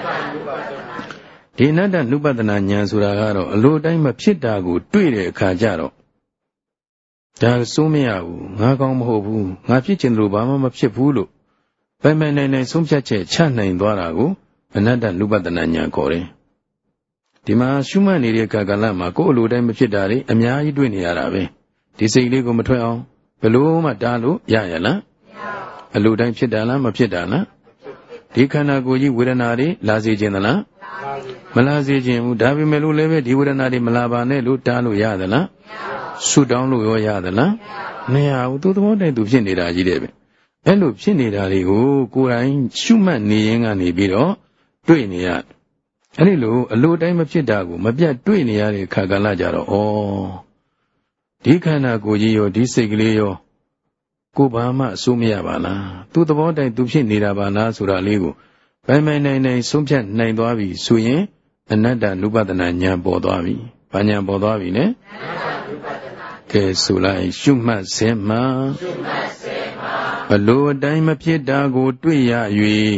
ဒီအနတ္တနုပဒနာဉာဏ်ဆိုတာကတော့အလိုတိုင်းမဖြစ်တာကိုတွေ့တဲ့အခါကျတော့ဒါစိုးမရဘူးငါကောင်းမဟုတ်ဘူးငါဖြစ်ခြင်းလို့ဘာမှမဖြစ်ဘူးလို့ပိုင်ပိုင်နိုင်နိုင်ဆုံးဖြတ်ချက်ချနိုင်သွားတာကိုအနတ္တနုပဒနာဉာဏ်ခေါ်တယ်ဒီမှာရှုမှတ်နေတဲ့ကာကလမှာကိုယ်အလိုတိုင်းမဖြစ်တာတွေအများကြီးတွေ့နေရတာပဲဒီစိတ်လေးကိုမထွက်အောင်ဘယ်လို့မှတားလို့ရရလားမရပါဘူးအလိုတိုင်းဖြစ်တာလားမဖြစ်တာလားဒီခန္ဓာကိုယ်ကြီးဝေဒနာတွေလာစေခြင်းသလားမလာစေခြင်းဘူးဒါပေမဲ့လို့လည်းပဲဒီဝေဒနာတွေမလာပါနဲ့လို့တားလို့ရသလားဆူတောင်းလို့ရောရသလားမရဘူးသူသဘောတိုင်းသူဖြစ်နေတာကြီးတယ်ပဲအဲ့လိုဖြစ်နေတာတွေကိုကိုယ်တိုင်ရှုမှတ်နေရင်ကနေပြီးတော့တွေ့နေရအဲ့ဒီလိုအလိုတိုင်းမဖြစ်တာကိုမပြတ်တွေ့နေရတဲ့ခါကလာကြတော့ဩဒီခန္ဓာကိုယ်ကြီးရောဒီစိတ်ကလေးရောကိုဘာမှအစိုးမရပါလားသူသဘောတိုင်းသူဖြစ်နေတာပါလားဆိုတာလေးကိုပိုင်ပိုင်နိုင်နိုင်ဆုံးဖြတ်နိုင်သွားပြီဆိုရင်အနတ္တနုပဒနာဉာဏ်ပေါ်သွားပြီဘာဉာဏ်ပေါ်သွားပြီလဲကဲဆိုလိုက်ရှုမှတ်စေမှအလိုအတိုင်းမဖြစ်တာကိုတွေ့ရ၍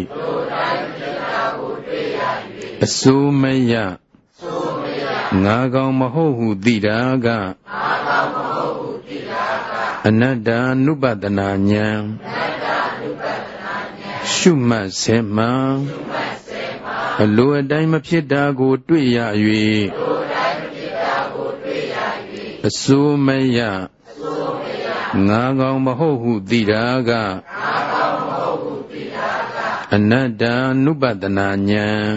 အစိုးမရငါကောင်မဟုတ်ဟုသိတာကအနတ္တနုပဒနာဉာဏ်ရှုမှတ်စေမှအလိုအတိုင်းမဖြစ်တာကိုတွေ့ရ၍အစိုးမရငါကောင်မဟုတ်ဟုသိတာကအနတ္တနုပတနာဉာဏ်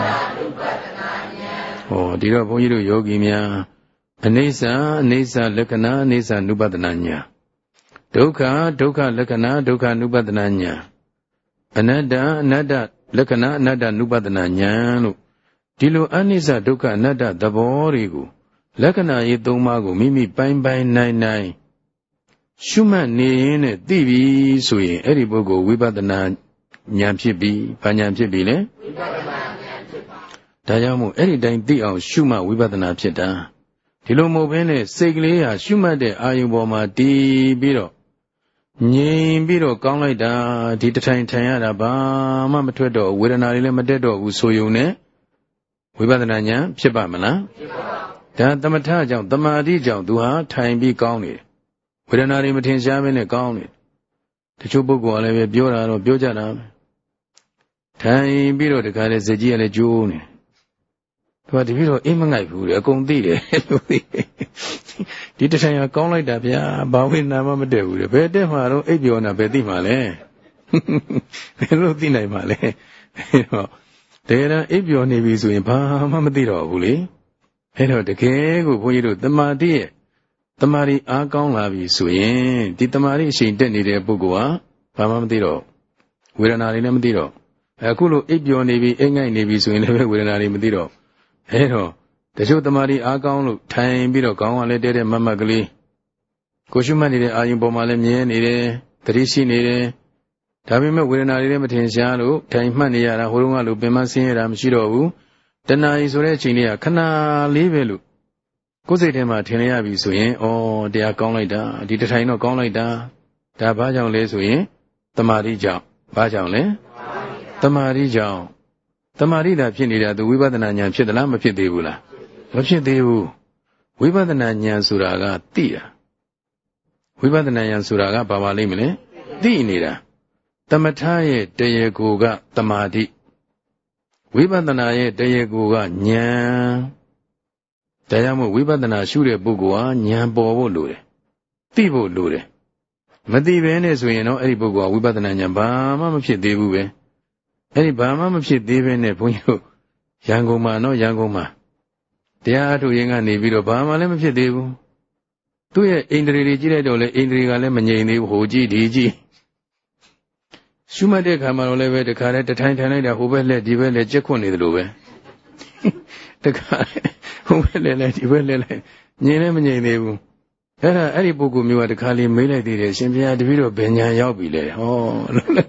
ဟောဒီတော့ဘုန်းကြီးတို့ယောဂီများအနေဆာအနေဆာလက္ခဏာအနေဆာနုပတနာဉာဏ်ဒုက္ခဒုက္ခလက္ခဏာဒုက္ခနုပတနာဉာဏ်အနတ္တအနတ္တလက္ခဏာအနတ္တနုပတနာဉာဏ်လို့ဒီလိုအနိစ္စဒုက္ခအနတ္တသဘောတွေကိုလက္ခဏာရေးသုံးပါးကိုမိမိပိုင်ပိုင်နိုင်နိုင်ရှုမှတ်နေရင်နဲ့သိပြီဆိုရင်အဲ့ဒီပုဂ္ဂိုလ်ဝိပဿနာဉာဏ်ဖြစ်ပြီဘာဉာဏ်ဖြစ်ပြီလဲဝိပဿနာဉာဏ်ဖြစ်ပါဒါကြောင့်မို့အဲ့ဒီတိုင်းသိအောင်ရှုမှတ်ဝိပဿနာဖြစ်တာဒီလိုမဟုတ်ဘဲနဲ့စိတ်ကလေးဟာရှုမှတ်တဲ့အာယုံပေါ်မှာတည်ပြီးတော့ငြိမ်ပြီးတော့ကောင်းလိုက်တာဒီတထိုင်ထိုင်ရတာဘာမှမထွက်တော့ဝေဒနာတွေလည်းမတက်တော့ဘူးဆိုယုံနဲ့ဝိပဿနာဉာဏ်ဖြစ်ပါမလားဖြစ်ပါဒါသမထကြောင့်တမာတိကြောင့်သူဟာထိုင်ပြီးကောင်းနေတယ်ဝေဒနာတွေမထင်ရှားဘဲနဲ့ကောင်းနေတယ်တချို့ပုဂ္ဂိုလ်ကလည်းပဲပြောတာတော့ပြောကြတာပဲထိုင်ပြီးတော့တခါလေစက်ကြီးကလည်းကျိုးနေသူကတပည့်တော့အိမ်မငိုက်ဘူးလေအကုန်သိတယ်လို့သိဒီတထိုင်ကကောင်းလိုက်တာဗျာဘာဝိနာမမတက်ဘူးလေဘယ်တက်မှာတော့အိပ်ပျော်နေဘယ်သိမှာလဲဘယ်လိုသိနိုင်မှာလဲအဲ့တော့တကယ်တော့အိပ်ပျော်နေပြီဆိုရင်ဘာမှမသိတော့ဘူးလေအဲ့တော့တကယ်ကိုဘုန်းကြီးတို့တမာတိရဲ့တမာတိအားကောင်းလာပြီဆိုရင်ဒီတမာတိအချိန်တက်နေတဲ့ပုဂ္ဂိုလ်ဟာဘာမှမသိတော့ဝေဒနာတွေလည်းမသိတော့အခုလိုအိပ်ပျော်နေပြီအိမ်ငိုက်နေပြီဆိုရင်လည်းဝေဒနာတွေမသိတော့အဲ့တော့တချို့တမာတိအားကောင်းလို့ထိုင်ပြီးတော့ခေါင်းကလည်းတဲတဲ့မတ်မတ်ကလေးကိုရှုမှတ်နေတဲ့အာယုံပေါ်မှာလည်းမြဲနေတယ်သတိရှိနေတယ်ဒါပေမဲ့ဝေဒနာတွေလည်းမထင်ရှားလို့ထိုင်မှတ်နေရတာဟိုတုန်းကလိုပင်မဆင်းရတာမရှိတော့ဘူးတဏှာကြီးဆိုတဲ့အချိန်လေးကခဏလေးပဲလို့ကိုယ်စိတ်ထဲမှာထင်ရပြီဆိုရင်ဩတရားကောင်းလိုက်တာဒီတထိုင်တော့ကောင်းလိုက်တာဒါဘာကြောင့်လဲဆိုရင်တမာတိကြောင့်ဘာကြောင့်လဲတမာတိကြောင့်တမာတိသာဖြစ်နေတာသူဝိပဿနာဉာဏ်ဖြစ်သလားမဖြစ်သေးဘူးလားမဖြစ်သေးဘူးဝိပဿနာဉာဏ်ဆိုတာကသိတာဝိပဿနာဉာဏ်ဆိုတာကဘာပါလိမ့်မလဲသိနေတာသမထရဲ့တရားကိုကတမာတိဝိပဿနာရဲ့တရားကိုကဉာဏ်ဒါကြောင့်မို့ဝိပဿနာရှုတဲ့ပုဂ္ဂိုလ်ဟာဉာဏ်ပေါ်ဖို့လိုတယ်သိဖို့လိုတယ်မသိဘဲနဲ့ဆိုရင်တော့အဲ့ဒီပုဂ္ဂိုလ်ကဝိပဿနာဉာဏ်ဘာမှမဖြစ်သေးဘူးပဲအဲ့ဒီဘာမှမဖြစ်သေးဘဲနဲ့ဘုန်းကြီးတို့ရန်ကုန်မှာနော်ရန်ကုန်မှာတရားအထုတ်ရင်ကနေပြီးတော့ဘာမှလည်းမဖြစ်သေးဘူးသူ့ရဲ့အိန္ဒြေတွေကြည့်လိုက်တော့လေအိန္ဒြေကလည်းမငြိမ်သေးဘူးဟိုကြည့်ဒီကြည့်ရှုမှတ်တဲ့ခါမှာတော့လည်းပဲတခါတည်းတထိုင်ထိုင်လိုက်တာဟိုဘက်လက်ဒီဘက်လက်ကြက်ခွနေတယ်လို့ပဲတခါဟိုဘက်လက်လက်ဒီဘက်လက်လက်ငြိမ်လည်းမငြိမ်သေးဘူးအဲ့ဒါအဲ့ဒီပုဂ္ဂိုလ်မျိုးကတခါလေးမေးလိုက်သေးတယ်ရှင်ဘုရားတပည့်တော်ဘယ်ညာရောက်ပြီလဲဟောလို့လည်း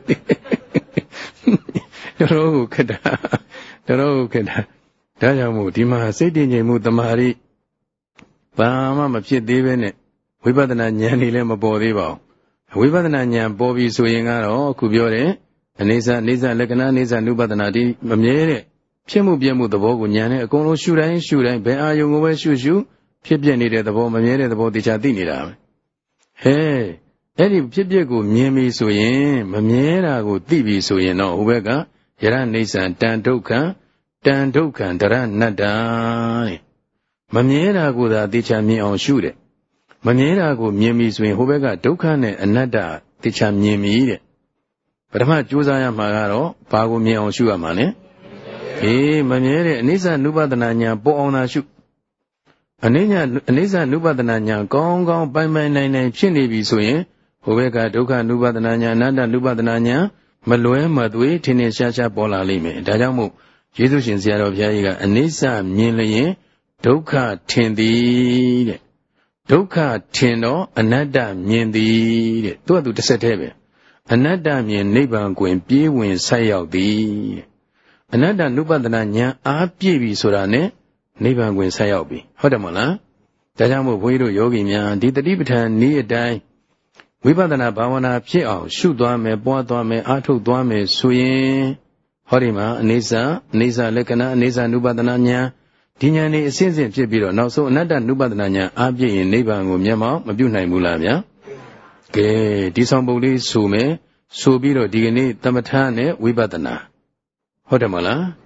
တော်တော်ခက်တာတော်တော်ခက်တာဒါကြောင့်မို့ဒီမှာစိတ်တည်ငြိမ်မှုတမာရီဘာမှမဖြစ်သေးပဲနဲ့ဝိပဿနာဉာဏ်นี่လည်းမပေါ်သေးပါဘူးဝိပဿနာဉာဏ်ပေါ်ပြီဆိုရင်ကတော့အခုပြောတဲ့အနေစာအနေစာလက္ခဏာအနေစာနုပဒနာဒီမမြဲတဲ့ဖြစ်မှုပြည့်မှုသဘောကိုဉာဏ်နဲ့အကုန်လုံးရှုတိုင်းရှုတိုင်းဘယ်အာယုံကိုပဲရှုရှုဖြစ်ပြနေတဲ့သဘောမမြဲတဲ့သဘောတရားသိနေတာပဲဟဲ့အဲ့ဒီဖြစ်ပြကိုမြင်ပြီဆိုရင်မမြဲတာကိုသိပြီဆိုရင်တော့ဟိုဘက်ကယရနေဆံတန်ဒုက္ခတန်ဒုက္ခဒရဏတ္တာတဲ့မမြဲတာကိုသာသိချာမြင်အောင်ရှုတယ်မမြဲတာကိုမြင်ပြီဆိုရင်ဟိုဘက်ကဒုက္ခနဲ့အနတ္တသိချာမြင်ပြီတဲ့ပထမကြိုးစားရမှာကတော့ဘာကိုမြင်အောင်ရှုရမှာလဲအေးမမြဲတဲ့အနိစ္စနုပဒနာညာပေါ်အောင်သာရှုအနိညာအနိစ္စနုပဒနာညာကောင်းကောင်းပိုင်ပိုင်နိုင်နိုင်ဖြစ်နေပြီဆိုရင်ဟိုဘက်ကဒုက္ခနုပဒနာညာအနတ္တနုပဒနာညာမလွဲမသွေထင်ထင်ရှားရှားပေါ်လာလိမ့်မယ်ဒါကြောင့်မို့ယေရှုရှင်ဆရာတော်ဘုရားကြီးကအနိစ္စမြင်လျင်ဒုက္ခထင်သည်တဲ့ဒုက္ခထင်တော့အနတ္တမြင်သည်တဲ့သူကသူတစ်ဆက်တည်းပဲအနတ္တမြင်နိဗ္ဗာန်ကိုပြေးဝင်ဆက်ရောက်သည်အနတ္တနုပဒနာဉာဏ်အားပြည့်ပြီဆိုတာနဲ့နိဗ္ဗာန်ကိုဆက်ရောက်ပြီဟုတ်တယ်မဟုတ်လားဒါကြောင့်မို့ဘုန်းကြီးတို့ယောဂီများဒီတတိပဋ္ဌာန်နည်းအတိုင်းဝိပဿနာဘာဝနာဖြစ်အောင်ရှုသွားမယ်ပွားသွားမယ်အားထုတ်သွားမယ်ဆိုရင်ဟောဒီမှာအနေစာအနေစာလက္ခဏာအနေစာနုပဒနာဉာဏ်ဒီဉာဏ်นี่အစဉ်စဉ်ဖြစ်ပြီးတော့နောက်ဆုံးအနတ္တနုပဒနာဉာဏ်အားပြည့်ရင်နိဗ္ဗာန်ကိုမျက်မှောက်မပြုနိုင်ဘူးလားဗျာကဲဒီဆောင်ပုံလေးဆိုမယ်ဆိုပြီးတော့ဒီကနေ့သမထနဲ့ဝိပဿနာဟုတ်တယ်မလား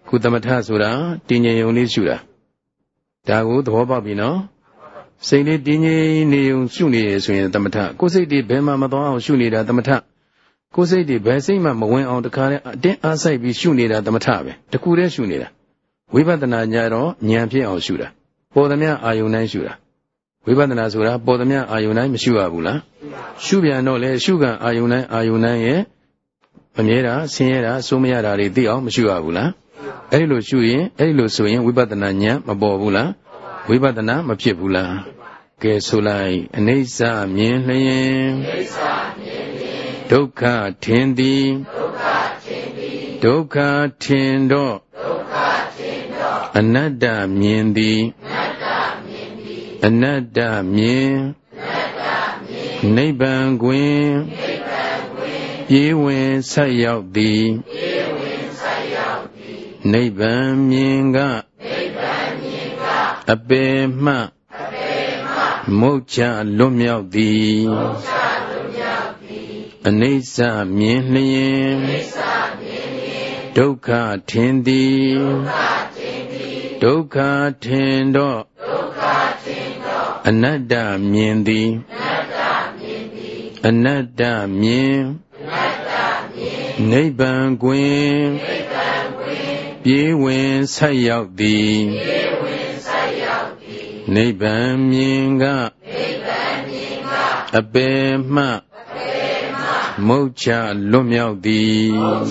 ခုသမထဆိုတာတည်ငြိမ်ုံလေးရှုတာဒါကိုသဘောပေါက်ပြီနော်စိတ်လေးတည်ငြိမ်နေုံရှုနေရဆိုရင်သမထကိုယ်စိတ်တွေဘယ်မှမသွားအောင်ရှုနေတာသမထကိုယ်စိတ်တွေဘယ်စိတ်မှမဝင်အောင်တခါတည်းအတင်းအားစိုက်ပြီးရှုနေတာသမထပဲတခုတည်းရှုနေတာဝိပဿနာညာတော့ဉာဏ်ဖြစ်အောင်ရှုတာပေါ်သမျှအာယုန်တိုင်းရှုတာဝိပဿနာဆိုတာပေါ်သမျှအာယုန်တိုင်းမရှုရဘူးလားရှုပြန်တော့လေရှုကံအာယုန်တိုင်းအာယုန်တိုင်းရဲ့မမြဲတာဆင်းရဲတာစိုးမရတာတွေသိအောင်မရှုရဘူးလားအဲ့ဒီလိုရှုရင်အဲ့ဒီလိုဆိုရင်ဝိပဿနာဉာဏ်မပေါ်ဘူးလားဝိပဿနာမဖြစ်ဘူးလားကဲဆိုလိုက်အနိစ္စမြင်လျင်ဒုက္ခထင်သည်ဒုက္ခထင်တော့အနတ္တမြင်သည်အနတ္တမြင်နိဗ္ဗာန်တွင်ပြေးဝင်ဆက်ရောက်သည်နိဗ္ဗာန်မြင်ကအပေမှမုတ်ချလွတ်မြောက်သည်အနိစ္စမြင်လျင်ဒုက္ခထင်သည်ဒုက္ခထင်တော့အနတ္တမြင်သည်အနတ္တမြင်နိဗ္ဗာန်တွင်ပြေးဝင်ဆက်ရောက်သည်နိဗ္ဗာန်မြင်ကအပေမှမုတ်ချလွတ်မြောက်သည်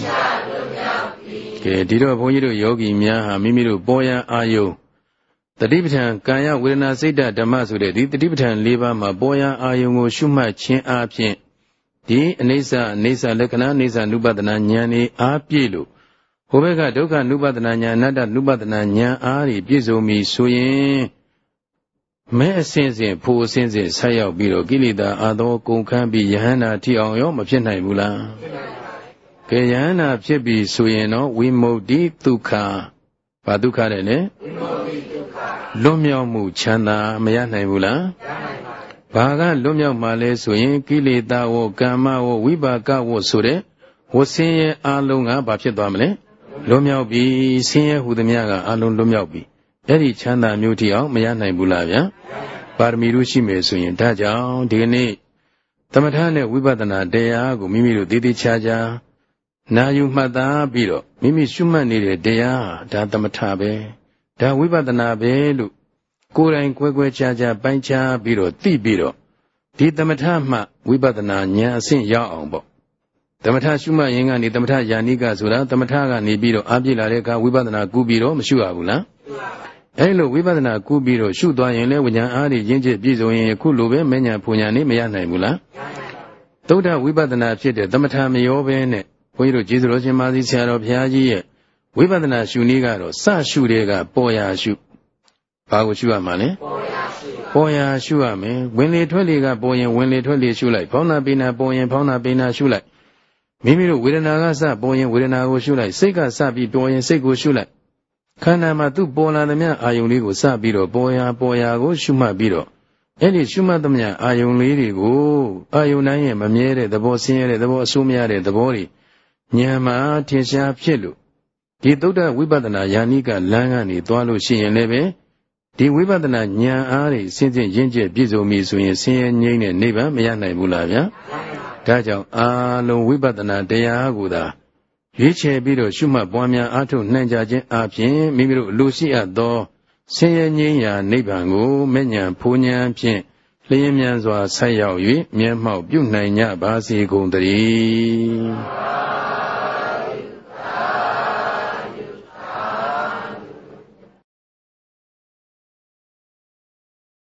ကဲဒီတော့ဘုန်းကြီးတို့ယောဂီများဟာမိမိတို့ပေါ်ရန်အာယုတတိပဋ္ဌာန်ကာယဝေဒနာစိတ်ဓဓမ္မဆိုတဲ့ဒီတတိပဋ္ဌာန်၄ပါးမှာပေါ်ရန်အာယုကိုရှုမှတ်ခြင်းအပြင်ဒီအနိစ္စအနိစ္စလက္ခဏာအနိစ္စနုပဒနာဉာဏ်ဤအားပြည့်လို့ဟိုဘက်ကဒုက္ခနုပဒနာဉာဏ်အနတ္တနုပဒနာဉာဏ်အားဖြင့်ပြည့်စုံပြီဆိုရင်မဲအစဉ်စဉ်ဖို့အစဉ်စဉ်ဆက်ရောက်ပြီးတော့ကိလေသာအာသောကုန်ခန်းပြီးယဟန္တာထိအောင်ရောမဖြစ်နိုင်ဘူးလားကဲယဟန္တာဖြစ်ပြီဆိုရင်တော့ဝိမု ക്തി ဒုက္ခဘာဒုက္ခလဲလဲဝိမု ക്തി ဒုက္ခလွတ်မြောက်မှုချမ်းသာမရနိုင်ဘူးလားဘာကလွတ်မြောက်မှလဲဆိုရင်ကိလေသာဝကမ္မဝဝိပါကဝဆိုတဲ့ဝဆင်းရဲအလုံးကဘာဖြစ်သွားမလဲလွတ်မြောက်ပြီဆင်းရဲဟူသည်များကအလုံးလွတ်မြောက်ပြီအဲ့ဒီချမ်းသာမျိုးတိအောင်မရနိုင်ဘူးလားဗျာပါရမီတို့ရှိမယ်ဆိုရင်ဒါကြောင့်ဒီကနေ့သမထနဲ့ဝိပဿနာတရားကိုမိမိတို့တည်တည်ချာချာနာယူမှတ်သားပြီးတော့မိမိရှုမှတ်နေတဲ့တရားဒါသမထပဲဒါဝိပဿနာပဲလို့ကိုယ်တိုင်ကွဲကွဲခြားခြားပိုင်းခြားပြီးတော့သိပြီးတော့ဒီသမထမှဝိပဿနာဉာဏ်အဆင့်ရောက်အောင်ပေါ့သမထရှုမှတ်ရင်ကနေသမထယာနိကဆိုတာသမထကနေပြီးတော့အားပြည့်လာတဲ့အခါဝိပဿနာကူးပြီးတော့မရှုရဘူးလားအဲ့လိုဝိပဿနာကူးပြီးတော့ရှုသွားရင်လည်းဝိညာဉ်အားဖြင့်ရင့်ကျက်ပြည့်စုံရင်ခုလိုပဲမဉ္ဇဉ်ပူညာနေမရနိုင်ဘူးလားသုဒ္ဓဝိပဿနာဖြစ်တဲ့သမထမရောပဲနဲ့ဘုန်းကြီးတို့ကျေးဇူးတော်ရှင်မာသီဆရာတော်ဘုရားကြီးရဲ့ဝိပဿနာရှုနည်းကတော့စရှုတဲ့ကပေါ်ရာရှုဘာကိုရှုရမှာလဲပေါ်ရာရှုရမယ်ဝင်လေထွက်လေကပေါ်ရင်ဝင်လေထွက်လေရှုလိုက်ဖောင်းနာပိနာပေါ်ရင်ဖောင်းနာပိနာရှုလိုက်မိမိတို့ဝေဒနာကစပေါ်ရင်ဝေဒနာကိုရှုလိုက်စိတ်ကစပြီးပေါ်ရင်စိတ်ကိုရှုလိုက်ခန္ဓာမှာသူ့ပေါ်လာသမျှအာယုန်လေးကိုစပြီးတော့ပေါ်ရာပေါ်ရာကိုရှုမှတ်ပြီးတော့အဲ့ဒီရှုမှတ်သမျှအာယုန်လေးတွေကိုအာယုန်တိုင်းရဲ့မမြဲတဲ့သဘောဆင်းရဲတဲ့သဘောအဆိုးမရတဲ့သဘောတွေဉာဏ်မှာထင်ရှားဖြစ်လို့ဒီသုဒ္ဓဝိပဿနာယာနိကလမ်းကနေသွားလို့ရှိရင်လည်းပဲဒီဝိပဿနာဉာဏ်အားဖြင့်စဉ်စဉ်ရင့်ကျက်ပြည့်စုံပြီဆိုရင်ဆင်းရဲငြိမ်းတဲ့နိဗ္ဗာန်မရနိုင်ဘူးလားဗျာဒါကြောင့်အာလုံးဝိပဿနာတရားကိုသာရွေးချယ်ပြီးတော့ရှုမှတ်ပွားများအားထုတ်နှံကြခြင်းအပြင်မိမိတို့လူရှိအပ်သောဆင်းရဲငြိမ်းရာနိဗ္ဗာန်ကိုမဲ့ညာဖူးညာဖြင့်လျင်မြန်စွာဆက်ရောက်၍မျက်မှောက်ပြုနိုင်ကြပါစေကုန်သတည်း